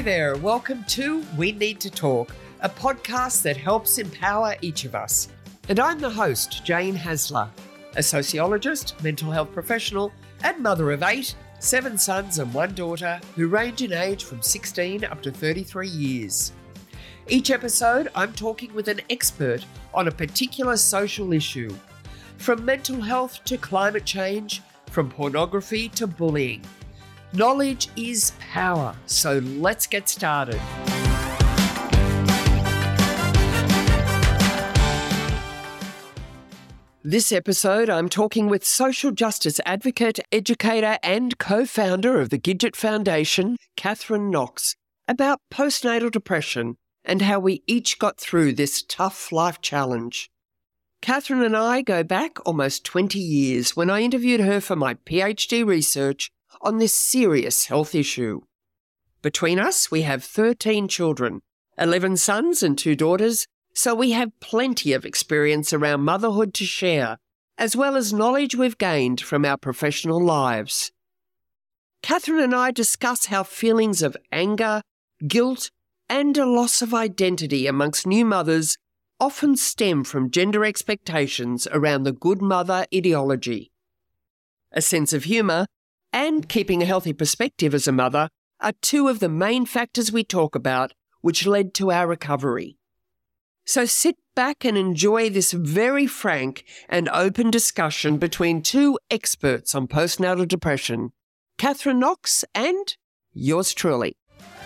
there, welcome to We Need to Talk, a podcast that helps empower each of us. And I'm the host, Jane Hasler, a sociologist, mental health professional, and mother of 8, 7 sons and 1 daughter who range in age from 16 up to 33 years. Each episode, I'm talking with an expert on a particular social issue, from mental health to climate change, from pornography to bullying. Knowledge is power, so let's get started. This episode, I'm talking with social justice advocate, educator, and co-founder of the Gidget Foundation, Catherine Knox, about postnatal depression and how we each got through this tough life challenge. Catherine and I go back almost 20 years when I interviewed her for my PhD research on this serious health issue. Between us, we have 13 children, 11 sons and 2 daughters, so we have plenty of experience around motherhood to share, as well as knowledge we've gained from our professional lives. Catherine and I discuss how feelings of anger, guilt, and a loss of identity amongst new mothers often stem from gender expectations around the good mother ideology. A sense of humour and keeping a healthy perspective as a mother are 2 of the main factors we talk about which led to our recovery. So sit back and enjoy this very frank and open discussion between 2 experts on postnatal depression, Catherine Knox and yours truly.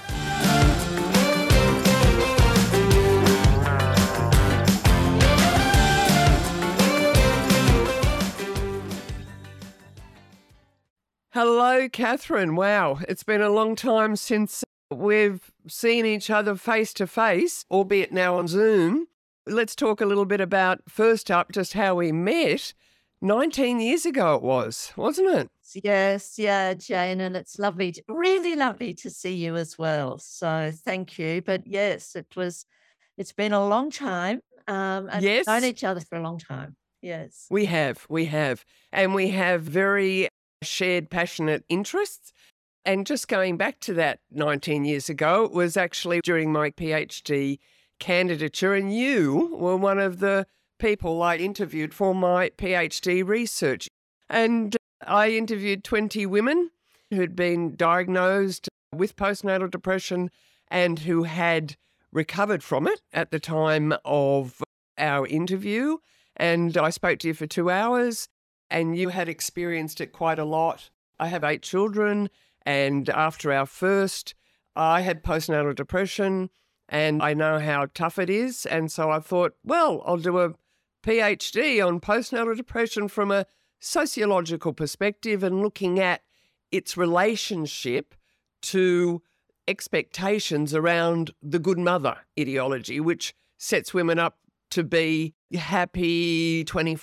Hello, Catherine. Wow, it's been a long time since we've seen each other face to face, albeit now on Zoom. Let's talk a little bit about, first up, just how we met. 19 years ago it was, wasn't it? Yes, yeah, Jane, and it's lovely, really lovely to see you as well. So thank you. But yes, it's been a long time. And Yes. we've known each other for a long time. Yes. We have. And we have very shared passionate interests. And just going back to that 19 years ago, it was actually during my PhD candidature, and you were one of the people I interviewed for my PhD research. And I interviewed 20 women who'd been diagnosed with postnatal depression and who had recovered from it at the time of our interview. And I spoke to you for 2 hours, and you had experienced it quite a lot. I have 8 children, and after our first, I had postnatal depression, and I know how tough it is. And so I thought, well, I'll do a PhD on postnatal depression from a sociological perspective and looking at its relationship to expectations around the good mother ideology, which sets women up to be happy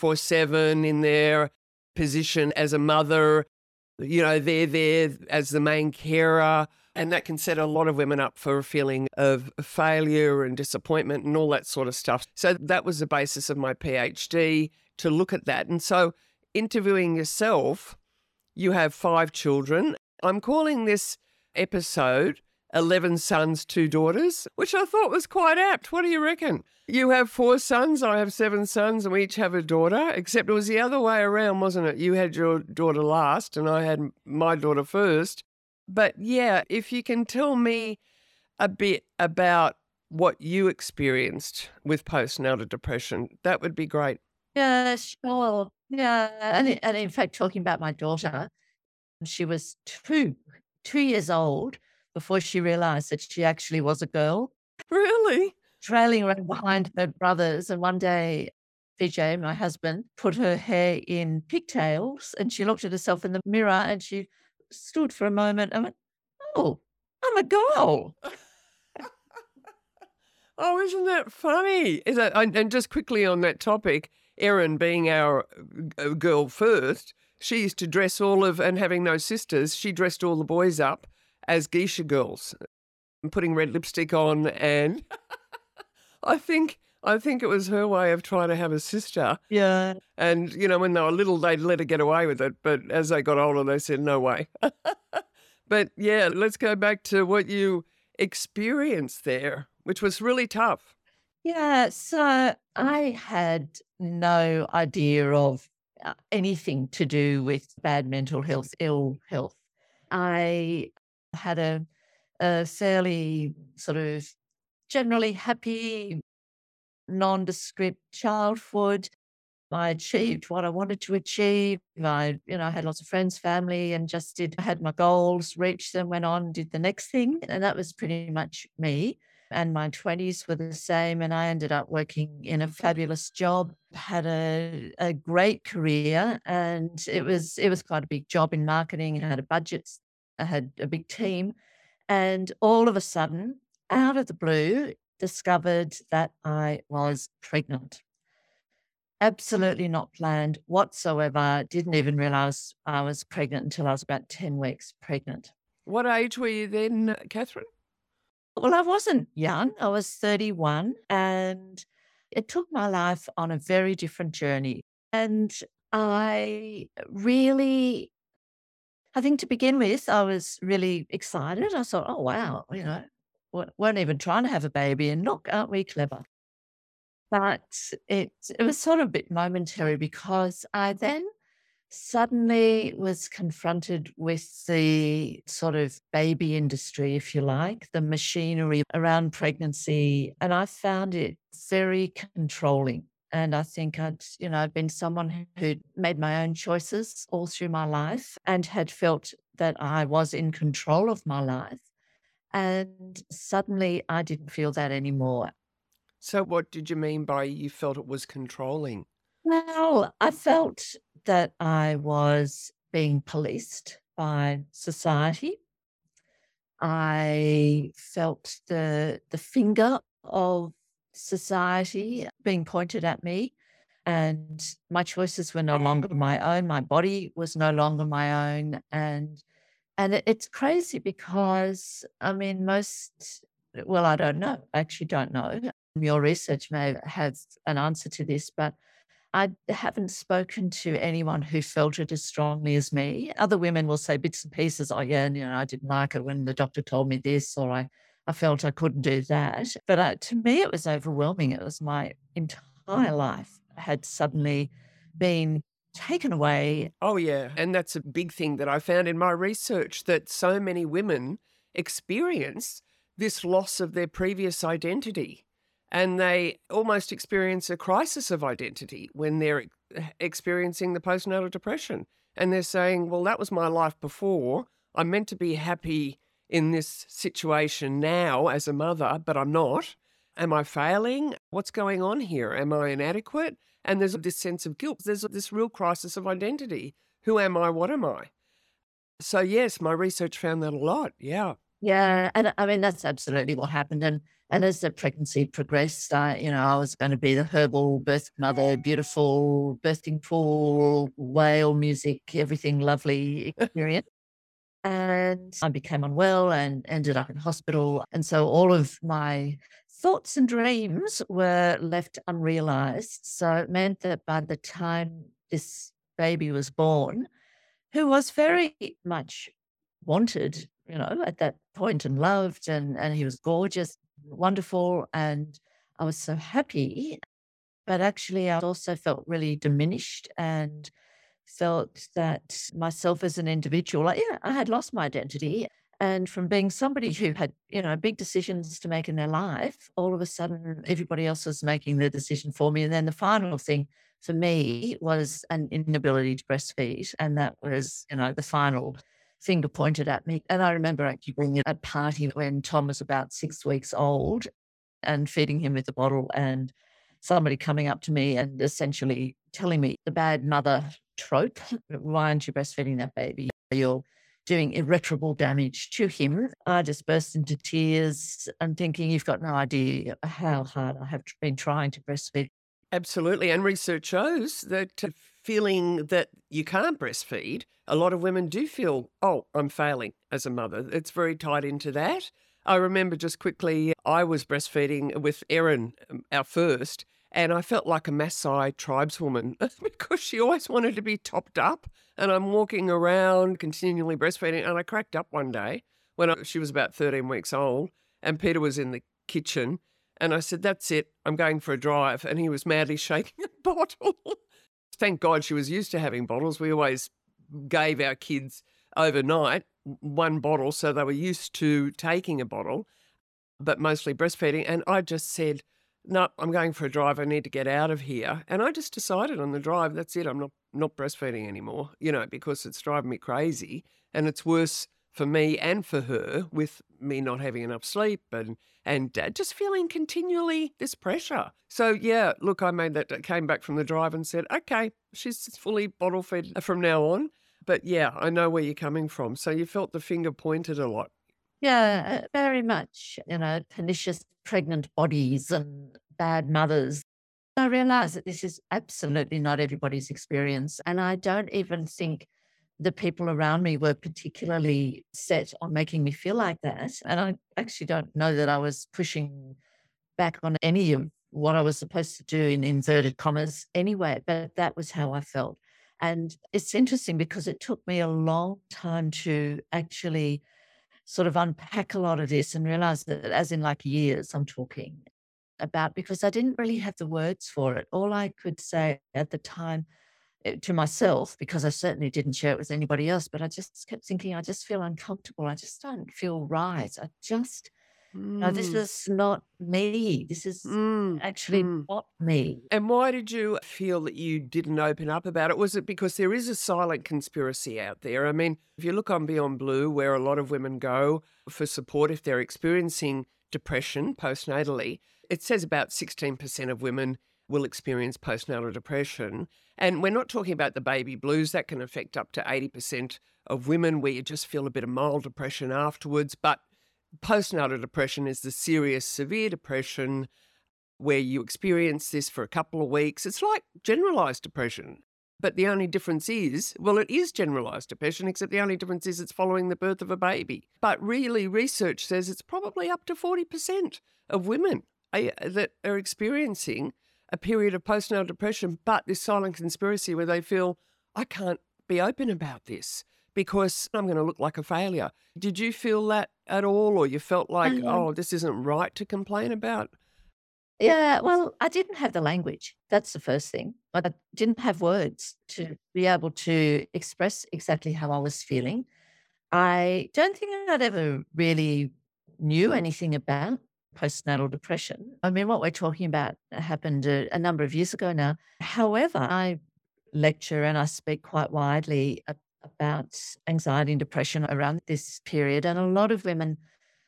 24/7 in their position as a mother. You know, they're there as the main carer, and that can set a lot of women up for a feeling of failure and disappointment and all that sort of stuff. So that was the basis of my PhD, to look at that. And so interviewing yourself, you have 5 children. I'm calling this episode 11 sons, 2 daughters, which I thought was quite apt. What do you reckon? You have 4 sons, I have 7 sons, and we each have a daughter, except it was the other way around, wasn't it? You had your daughter last and I had my daughter first. But yeah, if you can tell me a bit about what you experienced with postnatal depression, that would be great. Yeah, sure. Yeah. And in fact, talking about my daughter, she was 2 years old before she realized that she actually was a girl, Really? trailing around behind her brothers. And one day, Vijay, my husband, put her hair in pigtails, and she looked at herself in the mirror and she stood for a moment and went, "Oh, I'm a girl." Oh, isn't that funny? Is that, and just quickly on that topic, Erin being our girl first, she used to dress and having no sisters, she dressed all the boys up as geisha girls and putting red lipstick on. And I think it was her way of trying to have a sister. Yeah. And, you know, when they were little, they'd let her get away with it. But as they got older, they said, no way. But yeah, let's go back to what you experience there, which was really tough. Yeah, so I had no idea of anything to do with bad mental health, ill health. I had a fairly sort of generally happy, nondescript childhood. I achieved what I wanted to achieve. I had lots of friends, family, and just I had my goals, reached them, went on, did the next thing. And that was pretty much me. And my 20s were the same. And I ended up working in a fabulous job, had a great career. And it was quite a big job in marketing. I had a budget, I had a big team. And all of a sudden, out of the blue, discovered that I was pregnant. Absolutely not planned whatsoever. Didn't even realize I was pregnant until I was about 10 weeks pregnant. What age were you then, Catherine? Well, I wasn't young. I was 31 and it took my life on a very different journey. And I really, I think to begin with, I was really excited. I thought, oh, wow, weren't even trying to have a baby. And look, aren't we clever? But it was sort of a bit momentary because I then suddenly was confronted with the sort of baby industry, if you like, the machinery around pregnancy. And I found it very controlling. And I think I'd been someone who'd made my own choices all through my life and had felt that I was in control of my life. And suddenly I didn't feel that anymore. So what did you mean by you felt it was controlling? Well, I felt that I was being policed by society. I felt the finger of society being pointed at me, and my choices were no longer my own. My body was no longer my own, and it's crazy because I mean, well, I don't know. I actually don't know. Your research may have an answer to this, but I haven't spoken to anyone who felt it as strongly as me. Other women will say bits and pieces. Oh, yeah, and, I didn't like it when the doctor told me this, or I felt I couldn't do that. But to me, it was overwhelming. It was my entire life had suddenly been taken away. Oh, yeah. And that's a big thing that I found in my research, that so many women experience this loss of their previous identity. And they almost experience a crisis of identity when they're experiencing the postnatal depression. And they're saying, well, that was my life before. I'm meant to be happy in this situation now as a mother, but I'm not. Am I failing? What's going on here? Am I inadequate? And there's this sense of guilt. There's this real crisis of identity. Who am I? What am I? So, yes, my research found that a lot. Yeah. Yeah, and I mean, that's absolutely what happened, and as the pregnancy progressed, I was gonna be the herbal birth mother, beautiful birthing pool, whale music, everything lovely experience, and I became unwell and ended up in hospital, and so all of my thoughts and dreams were left unrealized, so it meant that by the time this baby was born, who was very much wanted, at that point and loved, and he was gorgeous, wonderful, and I was so happy. But actually, I also felt really diminished and felt that myself as an individual, I had lost my identity. And from being somebody who had, big decisions to make in their life, all of a sudden everybody else was making the decision for me. And then the final thing for me was an inability to breastfeed. And that was, the final finger pointed at me. And I remember actually being at a party when Tom was about 6 weeks old and feeding him with a bottle, and somebody coming up to me and essentially telling me the bad mother trope. Why aren't you breastfeeding that baby? You're doing irreparable damage to him. I just burst into tears and thinking, you've got no idea how hard I have been trying to breastfeed. Absolutely. And research shows that feeling that you can't breastfeed, a lot of women do feel, oh, I'm failing as a mother. It's very tied into that. I remember just quickly, I was breastfeeding with Erin, our first, and I felt like a Maasai tribeswoman because she always wanted to be topped up. And I'm walking around continually breastfeeding. And I cracked up one day when she was about 13 weeks old. And Peter was in the kitchen. And I said, that's it. I'm going for a drive. And he was madly shaking a bottle. Thank God she was used to having bottles. We always gave our kids overnight one bottle, so they were used to taking a bottle, but mostly breastfeeding. And I just said, no, I'm going for a drive. I need to get out of here. And I just decided on the drive, that's it. I'm not breastfeeding anymore, because it's driving me crazy. And it's worse for me and for her with me not having enough sleep and just feeling continually this pressure. So, yeah, look, I came back from the drive and said, okay, she's fully bottle fed from now on. But, yeah, I know where you're coming from. So you felt the finger pointed a lot. Yeah, very much, pernicious pregnant bodies and bad mothers. I realize that this is absolutely not everybody's experience. And I don't even think the people around me were particularly set on making me feel like that. And I actually don't know that I was pushing back on any of what I was supposed to do in inverted commas anyway, but that was how I felt. And it's interesting because it took me a long time to actually sort of unpack a lot of this and realize that, as in like years, I'm talking about, because I didn't really have the words for it. All I could say at the time to myself, because I certainly didn't share it with anybody else, but I just kept thinking, I just feel uncomfortable. I just don't feel right. This Mm, is not me. This is mm, actually mm. not me. And why did you feel that you didn't open up about it? Was it because there is a silent conspiracy out there? I mean, if you look on Beyond Blue, where a lot of women go for support if they're experiencing depression postnatally, it says about 16% of women will experience postnatal depression. And we're not talking about the baby blues. That can affect up to 80% of women where you just feel a bit of mild depression afterwards. But postnatal depression is the serious, severe depression where you experience this for a couple of weeks. It's like generalized depression. But the only difference is, well, it is generalized depression, except the only difference is it's following the birth of a baby. But really, research says it's probably up to 40% of women that are experiencing a period of postnatal depression, but this silent conspiracy where they feel, I can't be open about this because I'm going to look like a failure. Did you feel that at all, or you felt like, Um, oh, this isn't right to complain about? Yeah, well, I didn't have the language. That's the first thing. But I didn't have words to be able to express exactly how I was feeling. I don't think I'd ever really knew anything about postnatal depression. I mean, what we're talking about happened a number of years ago now. However, I lecture and I speak quite widely about anxiety and depression around this period. And a lot of women,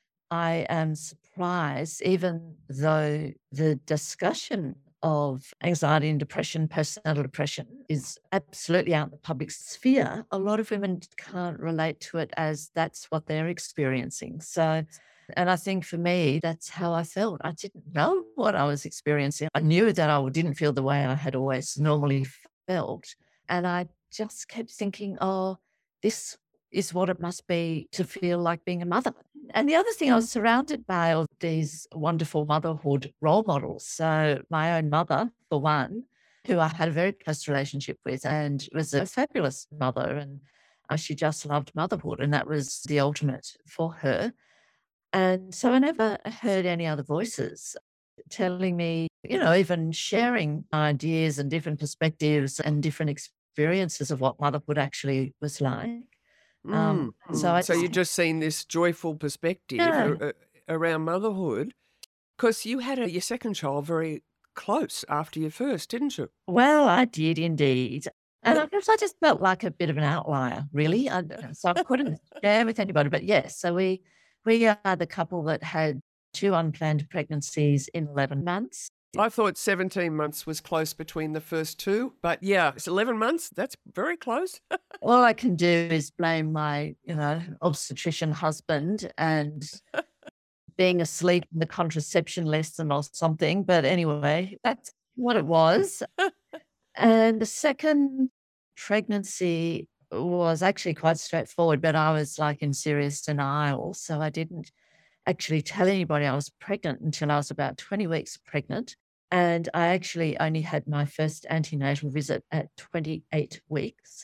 I am surprised, even though the discussion of anxiety and depression, postnatal depression, is absolutely out in the public sphere, a lot of women can't relate to it as that's what they're experiencing. So, and I think for me, that's how I felt. I didn't know what I was experiencing. I knew that I didn't feel the way I had always normally felt. And I just kept thinking, oh, this is what it must be to feel like being a mother. And the other thing, I was surrounded by all these wonderful motherhood role models. So my own mother, for one, who I had a very close relationship with and was a fabulous mother. And she just loved motherhood. And that was the ultimate for her. And so I never heard any other voices telling me, even sharing ideas and different perspectives and different experiences of what motherhood actually was like. So I So just, you're just seeing this joyful perspective yeah. around motherhood because you had your second child very close after your first, didn't you? Well, I did indeed. And I guess I just felt like a bit of an outlier, really. So I couldn't share with anybody. But yes, so we are the couple that had two unplanned pregnancies in 11 months. I thought 17 months was close between the first two, but yeah, it's 11 months. That's very close. All I can do is blame my, obstetrician husband and being asleep in the contraception lesson or something. But anyway, that's what it was. And the second pregnancy was actually quite straightforward, but I was like in serious denial. So I didn't actually tell anybody I was pregnant until I was about 20 weeks pregnant. And I actually only had my first antenatal visit at 28 weeks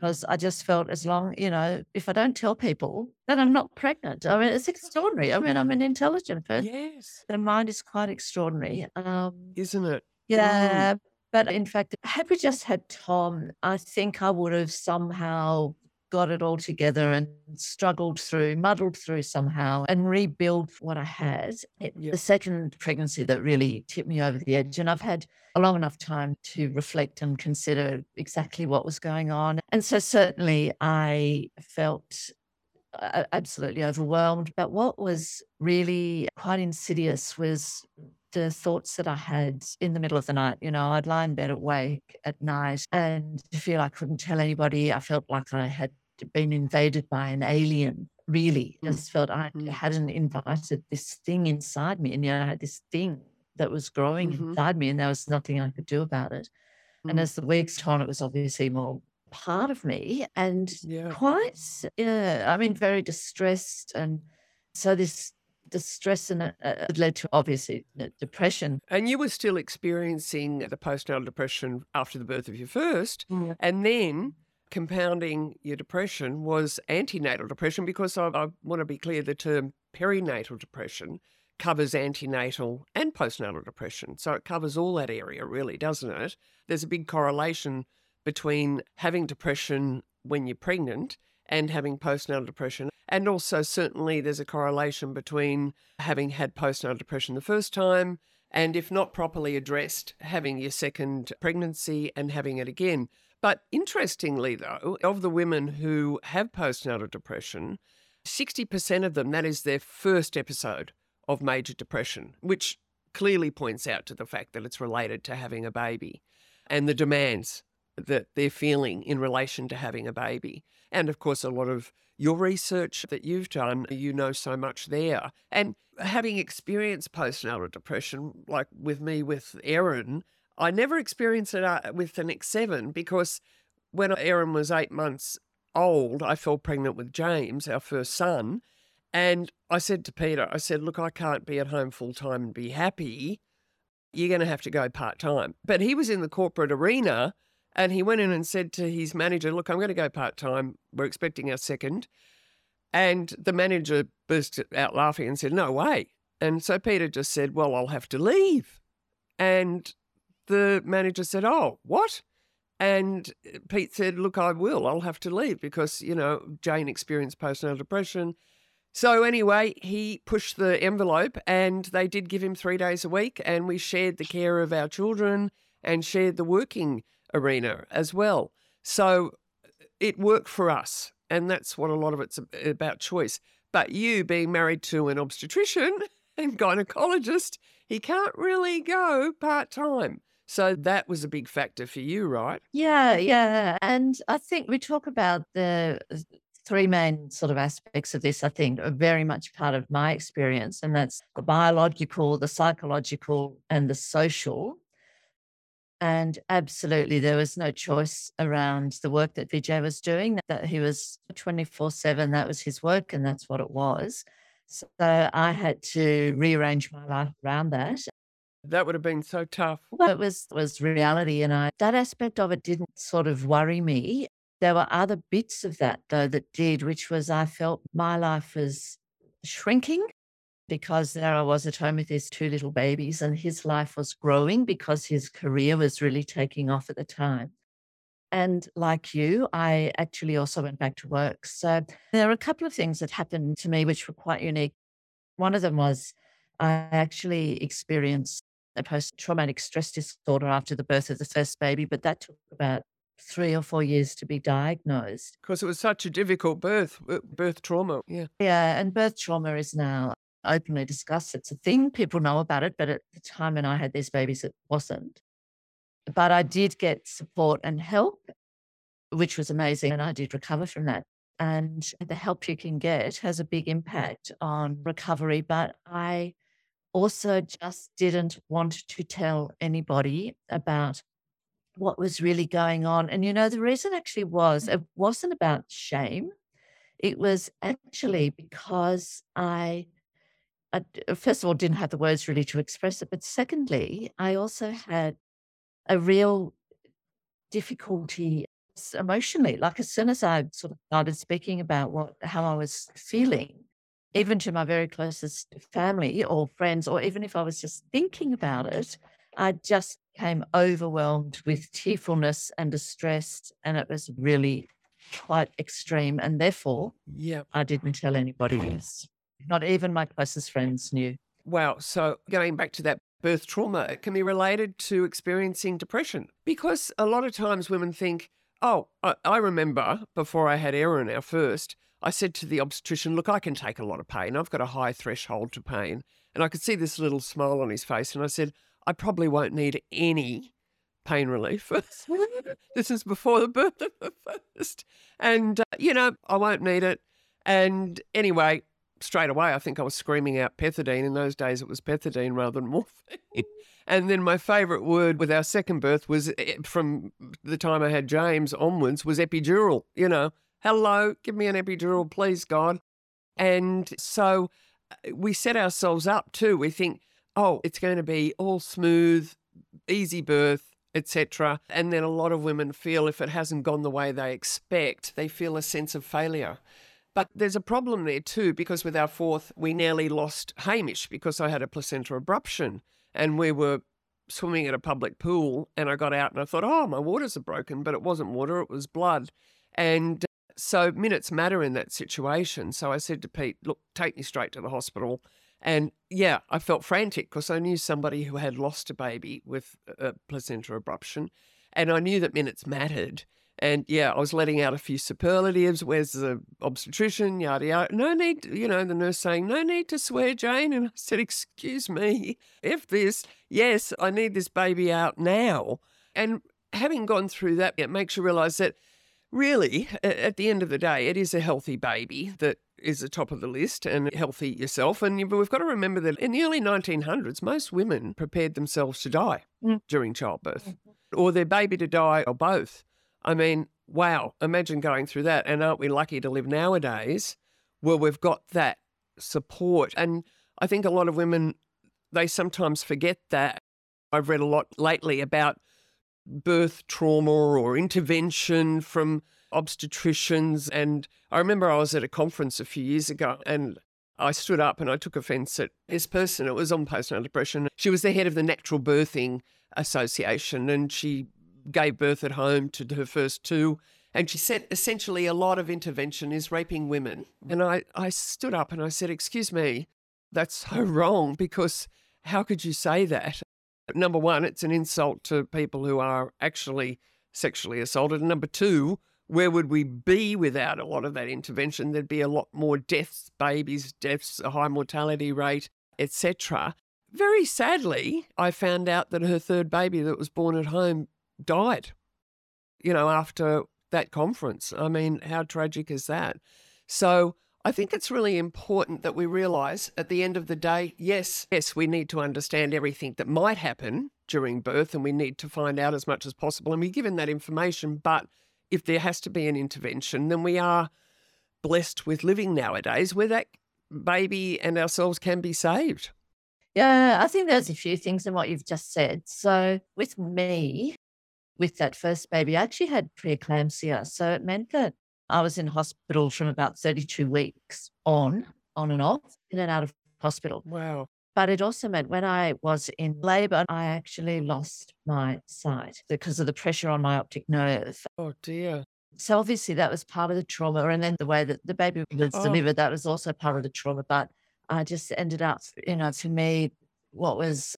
because I just felt as long, if I don't tell people, then I'm not pregnant. I mean, it's extraordinary. I mean, I'm an intelligent person. Yes. The mind is quite extraordinary. Isn't it? Mm. Yeah, but in fact, had we just had Tom, I think I would have somehow got it all together and struggled through, muddled through somehow and rebuild what I had. Yeah. The second pregnancy that really tipped me over the edge, and I've had a long enough time to reflect and consider exactly what was going on. And so certainly I felt absolutely overwhelmed. But what was really quite insidious was the thoughts that I had in the middle of the night. I'd lie in bed awake at night and feel I couldn't tell anybody. I felt like I had been invaded by an alien, really. Mm. Just felt I Mm. hadn't invited this thing inside me. And, I had this thing that was growing Mhm. inside me and there was nothing I could do about it. And Mm. as the weeks went on, it was obviously more part of me and Yeah. quite, yeah, I mean, very distressed. And so this distress and led to obviously depression. And you were still experiencing the postnatal depression after the birth of your first, Mm. and then compounding your depression was antenatal depression, because I want to be clear, the term perinatal depression covers antenatal and postnatal depression. So it covers all that area, really, doesn't it? There's a big correlation between having depression when you're pregnant and having postnatal depression. And also, certainly, there's a correlation between having had postnatal depression the first time and, if not properly addressed, having your second pregnancy and having it again. But interestingly, though, of the women who have postnatal depression, 60% of them, that is their first episode of major depression, which clearly points out to the fact that it's related to having a baby and the demands that they're feeling in relation to having a baby. And of course, a lot of your research that you've done, so much there. And having experienced postnatal depression, like with me with Erin, I never experienced it with the next 7, because when Erin was 8 months old, I fell pregnant with James, our first son. And I said to Peter, I said, look, I can't be at home full time and be happy. You're going to have to go part time. But he was in the corporate arena and he went in and said to his manager, look, I'm going to go part time. We're expecting our second. And the manager burst out laughing and said, no way. And so Peter just said, well, I'll have to leave. And the manager said, oh, what? And Pete said, look, I will. I'll have to leave because, Jane experienced postnatal depression. So anyway, he pushed the envelope and they did give him 3 days a week, and we shared the care of our children and shared the working arena as well. So it worked for us, and that's what a lot of it's about, choice. But you being married to an obstetrician and gynecologist, he can't really go part-time. So that was a big factor for you, right? Yeah, yeah. And I think we talk about the 3 main sort of aspects of this, I think, are very much part of my experience, and that's the biological, the psychological, and the social. And absolutely, there was no choice around the work that Vijay was doing, that he was 24/7, that was his work, and that's what it was. So I had to rearrange my life around that. That would have been so tough. Well, it was reality, and that aspect of it didn't sort of worry me. There were other bits of that, though, that did, which was I felt my life was shrinking because there I was at home with his 2 little babies, and his life was growing because his career was really taking off at the time. And like you, I actually also went back to work. So there are a couple of things that happened to me which were quite unique. One of them was I actually experienced a post-traumatic stress disorder after the birth of the first baby, but that took about 3 or 4 years to be diagnosed. Because it was such a difficult birth trauma. Yeah. Yeah, and birth trauma is now openly discussed. It's a thing, people know about it, but at the time when I had these babies, it wasn't. But I did get support and help, which was amazing, and I did recover from that. And the help you can get has a big impact on recovery, but I also just didn't want to tell anybody about what was really going on. And, the reason actually was it wasn't about shame. It was actually because first of all, didn't have the words really to express it. But secondly, I also had a real difficulty emotionally. Like as soon as I sort of started speaking about how I was feeling, even to my very closest family or friends, or even if I was just thinking about it, I just became overwhelmed with tearfulness and distress. And it was really quite extreme. And therefore, Yeah. I didn't tell anybody else. Not even my closest friends knew. Wow. So going back to that birth trauma, it can be related to experiencing depression because a lot of times women think, oh, I remember before I had Erin, our first, I said to the obstetrician, look, I can take a lot of pain. I've got a high threshold to pain. And I could see this little smile on his face. And I said, I probably won't need any pain relief. This is before the birth of the first. And, I won't need it. And anyway, straight away, I think I was screaming out pethidine. In those days, it was pethidine rather than morphine. And then my favourite word with our second birth was, from the time I had James onwards, was epidural. Hello, give me an epidural, please, God. And so we set ourselves up too. We think, oh, it's going to be all smooth, easy birth, etc. And then a lot of women feel if it hasn't gone the way they expect, they feel a sense of failure. But there's a problem there too, because with our fourth, we nearly lost Hamish because I had a placenta abruption and we were swimming at a public pool and I got out and I thought, oh, my waters are broken, but it wasn't water, it was blood. And so minutes matter in that situation. So I said to Pete, look, take me straight to the hospital. And yeah, I felt frantic because I knew somebody who had lost a baby with a placenta abruption and I knew that minutes mattered. And yeah, I was letting out a few superlatives. Where's the obstetrician? Yada, yada. No need, the nurse saying, no need to swear, Jane. And I said, excuse me, yes, I need this baby out now. And having gone through that, it makes you realise that really, at the end of the day, it is a healthy baby that is the top of the list and healthy yourself. And we've got to remember that in the early 1900s, most women prepared themselves to die during childbirth or their baby to die or both. I mean, wow, imagine going through that. And aren't we lucky to live nowadays where we've got that support? And I think a lot of women, they sometimes forget that. I've read a lot lately about birth trauma or intervention from obstetricians. And I remember I was at a conference a few years ago and I stood up and I took offence at this person. It was on postnatal depression. She was the head of the Natural Birthing Association and she gave birth at home to her first two. And she said, essentially, a lot of intervention is raping women. And I stood up and I said, excuse me, that's so wrong because how could you say that? Number one, it's an insult to people who are actually sexually assaulted. And number two, where would we be without a lot of that intervention? There'd be a lot more deaths, babies' deaths, a high mortality rate, etc. Very sadly, I found out that her third baby that was born at home died, after that conference. I mean, how tragic is that? So I think it's really important that we realise at the end of the day, yes, we need to understand everything that might happen during birth and we need to find out as much as possible and we're given that information. But if there has to be an intervention, then we are blessed with living nowadays where that baby and ourselves can be saved. Yeah, I think there's a few things in what you've just said. So with me, with that first baby, I actually had preeclampsia. So it meant that I was in hospital from about 32 weeks on and off, in and out of hospital. Wow. But it also meant when I was in labour, I actually lost my sight because of the pressure on my optic nerve. Oh, dear. So obviously that was part of the trauma. And then the way that the baby was delivered, that was also part of the trauma. But I just ended up, for me, what was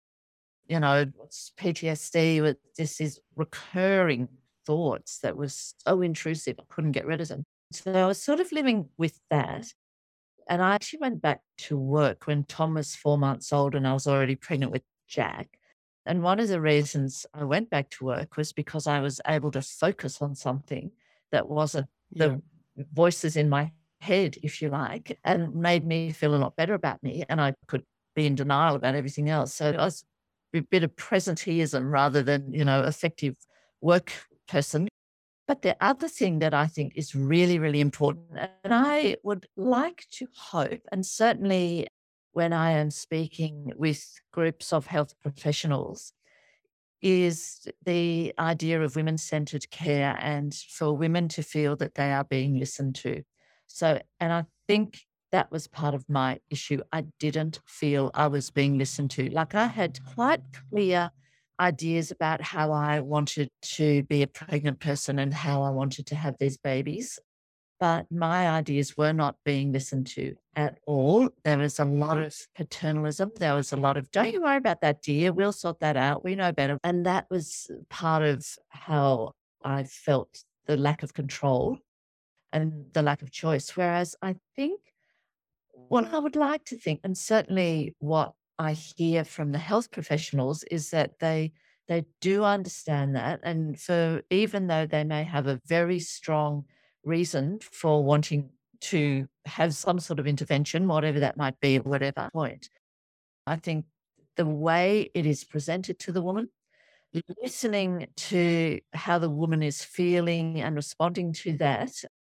PTSD with just these recurring thoughts that was so intrusive, I couldn't get rid of them. So I was sort of living with that. And I actually went back to work when Tom was 4 months old and I was already pregnant with Jack. And one of the reasons I went back to work was because I was able to focus on something that wasn't the voices in my head, if you like, and made me feel a lot better about me. And I could be in denial about everything else. So I was a bit of presenteeism rather than, effective work person. But the other thing that I think is really, really important, and I would like to hope, and certainly when I am speaking with groups of health professionals, is the idea of women-centered care and for women to feel that they are being listened to. So, and I think that was part of my issue. I didn't feel I was being listened to. Like I had quite clear ideas about how I wanted to be a pregnant person and how I wanted to have these babies. But my ideas were not being listened to at all. There was a lot of paternalism. There was a lot of, don't you worry about that, dear. We'll sort that out. We know better. And that was part of how I felt the lack of control and the lack of choice. Whereas I think what I would like to think, and certainly what I hear from the health professionals, is that they do understand that. And so even though they may have a very strong reason for wanting to have some sort of intervention, whatever that might be at whatever point, I think the way it is presented to the woman, listening to how the woman is feeling and responding to that,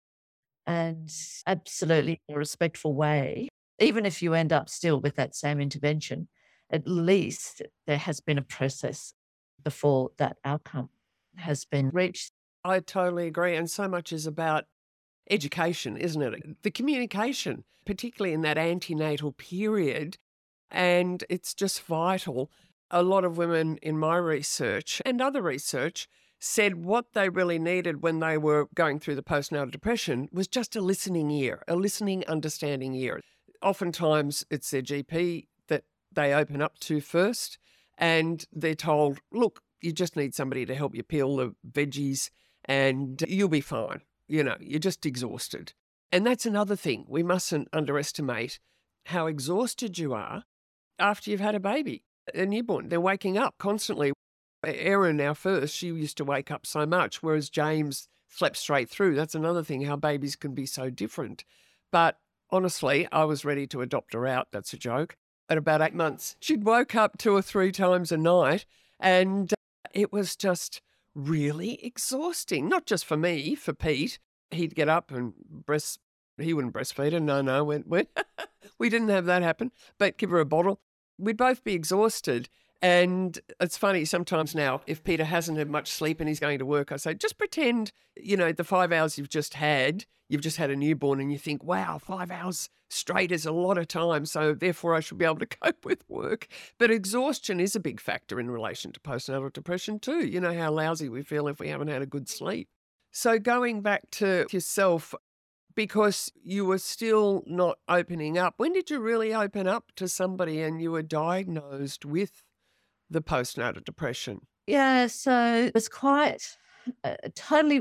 and absolutely in a respectful way, even if you end up still with that same intervention, at least there has been a process before that outcome has been reached. I totally agree. And so much is about education, isn't it? The communication, particularly in that antenatal period. And it's just vital. A lot of women in my research and other research said what they really needed when they were going through the postnatal depression was just a listening ear, a listening, understanding ear. Oftentimes it's their GP that they open up to first, and they're told, look, you just need somebody to help you peel the veggies and you'll be fine. You're just exhausted. And that's another thing. We mustn't underestimate how exhausted you are after you've had a baby, a newborn. They're waking up constantly. Erin, our first, she used to wake up so much, whereas James slept straight through. That's another thing, how babies can be so different. But honestly, I was ready to adopt her out. That's a joke. At about 8 months, she'd woke up 2 or 3 times a night, and it was just really exhausting. Not just for me, for Pete. He'd get up and he wouldn't breastfeed her. No, we didn't have that happen, but give her a bottle. We'd both be exhausted. And it's funny, sometimes now, if Peter hasn't had much sleep and he's going to work, I say, just pretend, the 5 hours you've just had a newborn, and you think, wow, 5 hours straight is a lot of time. So therefore I should be able to cope with work. But exhaustion is a big factor in relation to postnatal depression too. You know how lousy we feel if we haven't had a good sleep. So going back to yourself, because you were still not opening up, when did you really open up to somebody and you were diagnosed with the postnatal depression? Yeah, so it was quite a totally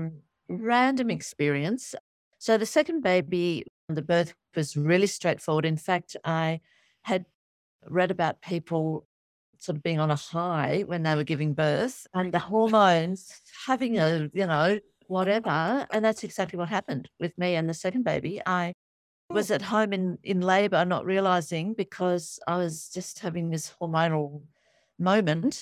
random experience. So the second baby, the birth was really straightforward. In fact, I had read about people sort of being on a high when they were giving birth and the hormones having whatever. And that's exactly what happened with me and the second baby. I was at home in labor, not realizing, because I was just having this hormonal moment.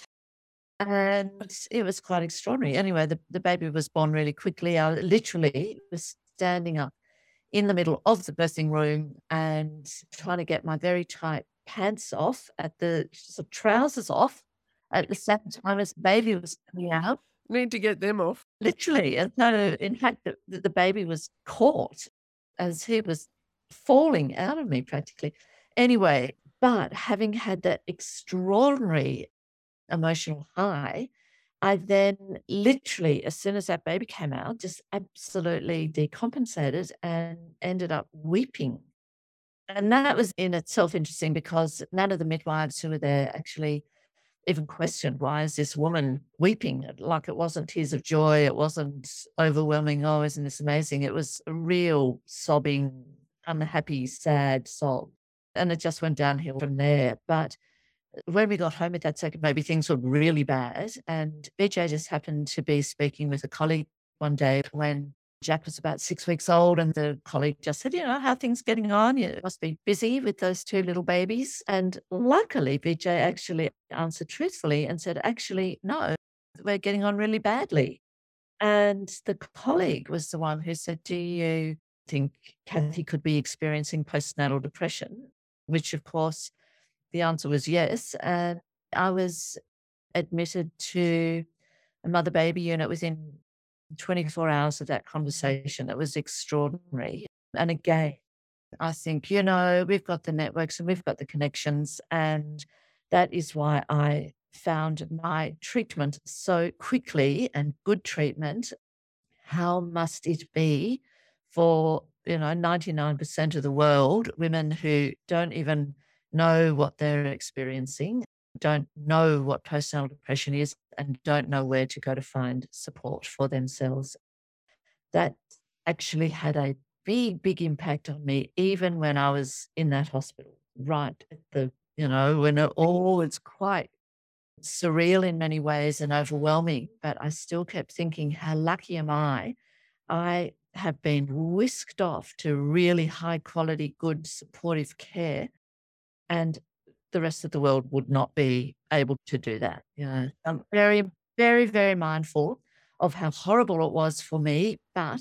And it was quite extraordinary. Anyway, the baby was born really quickly. I literally was standing up in the middle of the birthing room and trying to get my very tight pants off, at the sort of trousers off, at the same time as the baby was coming out. Need to get them off. Literally. And so, in fact, the baby was caught as he was falling out of me practically. Anyway, but having had that extraordinary emotional high, I then literally, as soon as that baby came out, just absolutely decompensated and ended up weeping. And that was in itself interesting because none of the midwives who were there actually even questioned, why is this woman weeping? Like, it wasn't tears of joy. It wasn't overwhelming. Oh, isn't this amazing? It was a real sobbing, unhappy, sad sob. And it just went downhill from there. But when we got home with that second baby, things were really bad. And BJ just happened to be speaking with a colleague one day when Jack was about 6 weeks old. And the colleague just said, how are things getting on? You must be busy with those 2 little babies. And luckily, BJ actually answered truthfully and said, actually, no, we're getting on really badly. And the colleague was the one who said, do you think Kathy could be experiencing postnatal depression? Which, of course, the answer was yes. And I was admitted to a mother-baby unit within 24 hours of that conversation. It was extraordinary. And again, I think, we've got the networks and we've got the connections, and that is why I found my treatment so quickly, and good treatment. How must it be for, 99% of the world, women who don't even know what they're experiencing, don't know what postnatal depression is, and don't know where to go to find support for themselves. That actually had a big, big impact on me, even when I was in that hospital, right at when it all was quite surreal in many ways and overwhelming. But I still kept thinking, how lucky am I? I have been whisked off to really high quality, good, supportive care, and the rest of the world would not be able to do that. I'm very, very, very mindful of how horrible it was for me, but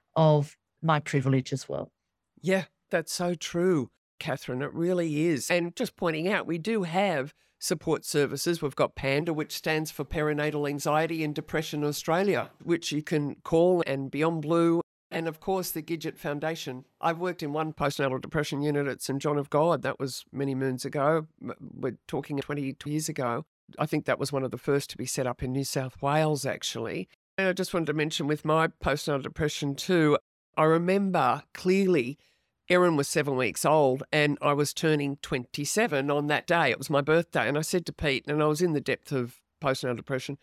of my privilege as well. Yeah, that's so true, Catherine. It really is. And just pointing out, we do have support services. We've got PANDA, which stands for Perinatal Anxiety and Depression Australia, which you can call, and Beyond Blue, and of course the Gidget Foundation. I've worked in one postnatal depression unit at St John of God. That was many moons ago. We're talking 20 years ago. I think that was one of the first to be set up in New South Wales, actually. And I just wanted to mention with my postnatal depression too, I remember clearly Erin was 7 weeks old and I was turning 27 on that day. It was my birthday. And I said to Pete, and I was in the depth of postnatal depression,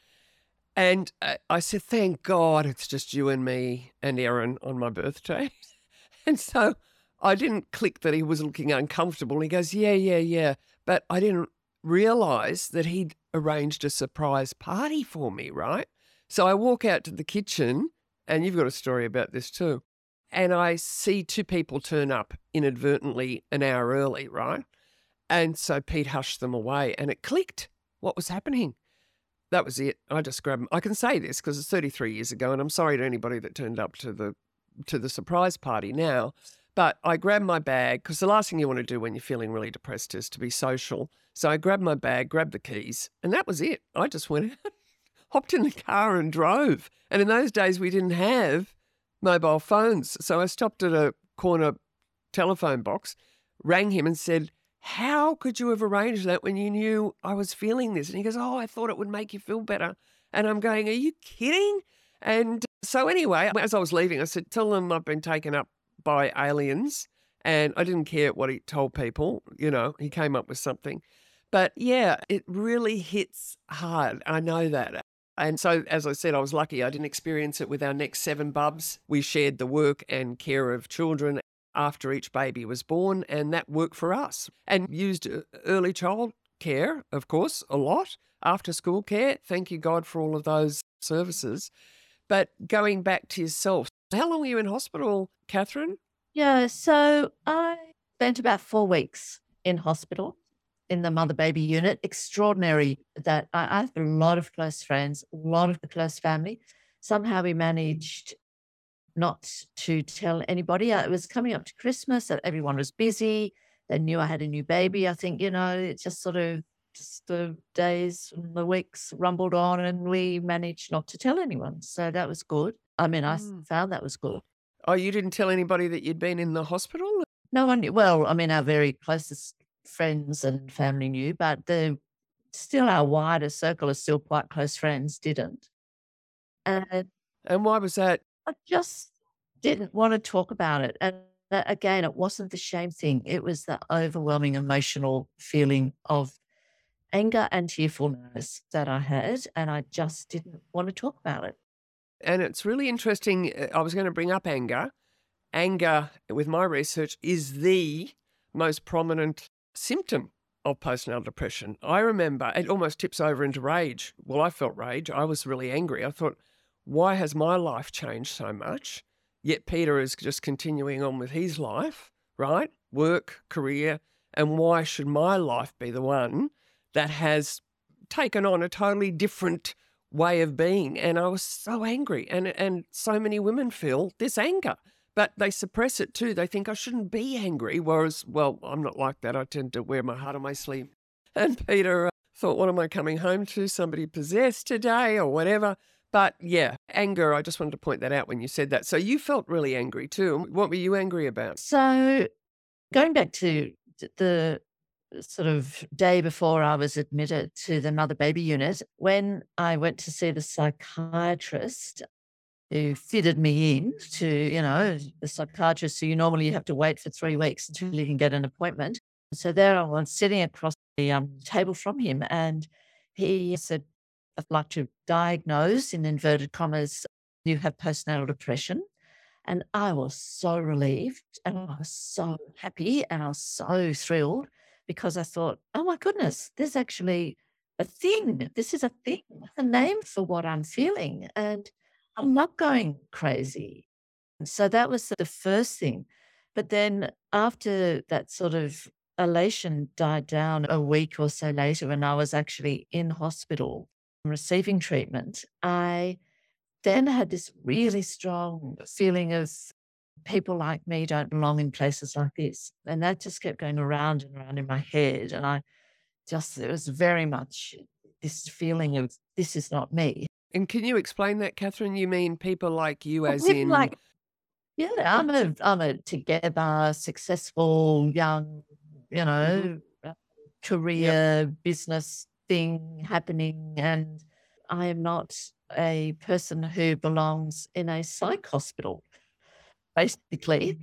and I said, thank God it's just you and me and Erin on my birthday. And so I didn't click that he was looking uncomfortable. He goes, yeah. But I didn't realise that he'd arranged a surprise party for me, right? So I walk out to the kitchen, and you've got a story about this too. And I see two people turn up inadvertently an hour early, right? And so Pete hushed them away, and it clicked what was happening. That was it. I just grabbed them. I can say this because it's 33 years ago, and I'm sorry to anybody that turned up to the surprise party now. But I grabbed my bag, because the last thing you want to do when you're feeling really depressed is to be social. So I grabbed my bag, grabbed the keys, and that was it. I just went out, hopped in the car and drove. And in those days, we didn't have mobile phones. So I stopped at a corner telephone box, rang him and said, how could you have arranged that when you knew I was feeling this? And he goes, oh, I thought it would make you feel better. And I'm going, are you kidding? And so anyway, as I was leaving, I said, tell them I've been taken up by aliens. And I didn't care what he told people. He came up with something. But yeah, it really hits hard. I know that. And so, as I said, I was lucky I didn't experience it with our next 7 bubs. We shared the work and care of children after each baby was born, and that worked for us. And used early child care, of course, a lot. After school care, thank you God for all of those services. But going back to yourself, how long were you in hospital, Catherine? Yeah, so I spent about 4 weeks in hospital in the mother-baby unit. Extraordinary that I have a lot of close friends, a lot of the close family. Somehow we managed not to tell anybody. It was coming up to Christmas, so everyone was busy. They knew I had a new baby. I think, it just the days and the weeks rumbled on, and we managed not to tell anyone. So that was good. I mean, I found that was good. Oh, you didn't tell anybody that you'd been in the hospital? No one knew. Well, I mean, our very closest friends and family knew, but still our wider circle of still quite close friends didn't. And why was that? I just didn't want to talk about it. And again, it wasn't the shame thing. It was the overwhelming emotional feeling of anger and tearfulness that I had, and I just didn't want to talk about it. And it's really interesting. I was going to bring up anger. Anger, with my research, is the most prominent symptom of postnatal depression. I remember it almost tips over into rage. Well, I felt rage. I was really angry. I thought, why has my life changed so much? Yet Peter is just continuing on with his life, right? Work, career. And why should my life be the one that has taken on a totally different way of being? And I was so angry. And so many women feel this anger, but they suppress it too. They think I shouldn't be angry. Whereas, well, I'm not like that. I tend to wear my heart on my sleeve. And Peter thought, what am I coming home to? Somebody possessed today or whatever. But yeah, anger, I just wanted to point that out when you said that. So you felt really angry too. What were you angry about? So going back to the sort of day before I was admitted to the mother baby unit, when I went to see the psychiatrist who fitted me in to, the psychiatrist who you normally have to wait for 3 weeks until you can get an appointment. So there I was sitting across the table from him, and he said, I'd like to diagnose, in inverted commas, you have postnatal depression. And I was so relieved and I was so happy and I was so thrilled because I thought, oh my goodness, there's actually a thing. This is a thing, a name for what I'm feeling. And I'm not going crazy. So that was the first thing. But then after that sort of elation died down a week or so later, when I was actually in hospital receiving treatment, I then had this really strong feeling of people like me don't belong in places like this. And that just kept going around and around in my head. And it was very much this feeling of this is not me. And can you explain that, Catherine? You mean people like you, Well, as people in, like, yeah, I'm a together, successful, young, you hmm, know, uh, yep, career, business thing happening. And I am not a person who belongs in a psych hospital, basically.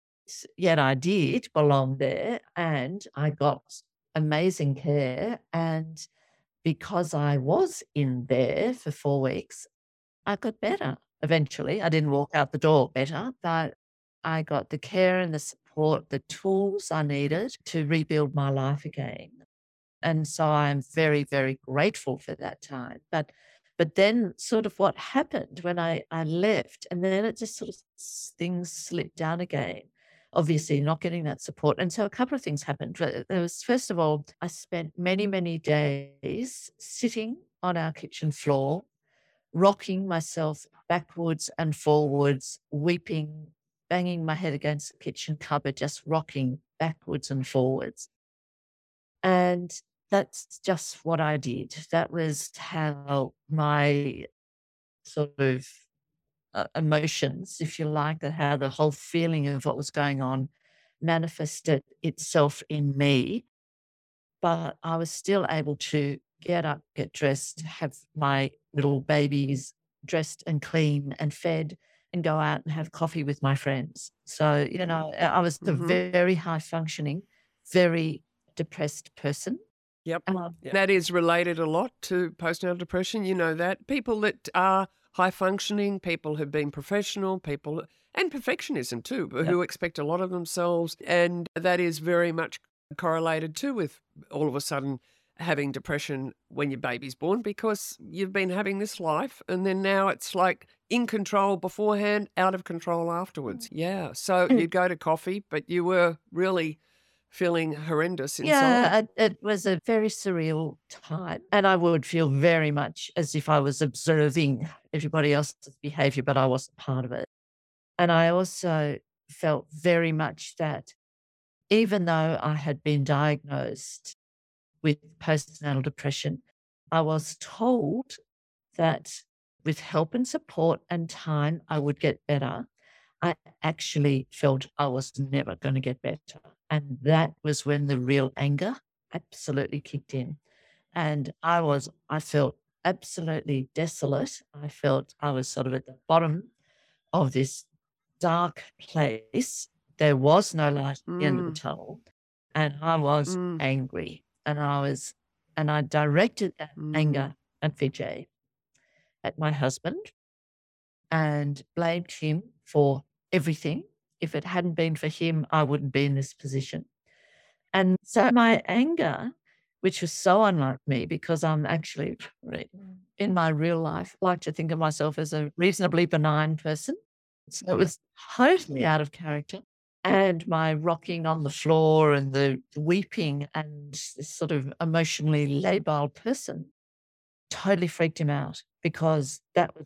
Yet I did belong there and I got amazing care. And because I was in there for 4 weeks, I got better eventually. I didn't walk out the door better, but I got the care and the support, the tools I needed to rebuild my life again. And so I'm very, very grateful for that time. But then sort of what happened when I left, and then it just sort of things slipped down again. Obviously, not getting that support. And so a couple of things happened. There was, first of all, I spent many, many days sitting on our kitchen floor, rocking myself backwards and forwards, weeping, banging my head against the kitchen cupboard, just rocking backwards and forwards. And that's just what I did. That was how my sort of emotions, if you like, that how the whole feeling of what was going on manifested itself in me. But I was still able to get up, get dressed, have my little babies dressed and clean and fed, and go out and have coffee with my friends. So, I was a hmm, very high functioning, very depressed person. yep. Um, That is related a lot to postnatal depression. You know that. People that are high functioning, people who've been professional, people, and perfectionism too, but yeah. who expect a lot of themselves. And that is very much correlated too with all of a sudden having depression when your baby's born because you've been having this life and then now it's like in control beforehand, out of control afterwards. Yeah. So Mm. you'd go to coffee, but you were really feeling horrendous inside. Yeah, it was a very surreal time, and I would feel very much as if I was observing everybody else's behavior, but I wasn't part of it. And I also felt very much that even though I had been diagnosed with postnatal depression, I was told that with help and support and time, I would get better. I actually felt I was never going to get better. And that was when the real anger absolutely kicked in. And I felt absolutely desolate. I felt I was sort of at the bottom of this dark place. There was no light at the end of the Mm, tunnel. And I was mm, angry. And I directed that mm. anger and Vijay at my husband and blamed him for everything. If it hadn't been for him, I wouldn't be in this position. And so my anger, which was so unlike me because I'm actually in my real life, like to think of myself as a reasonably benign person. So it was totally out of character. And my rocking on the floor and the weeping and this sort of emotionally labile person totally freaked him out because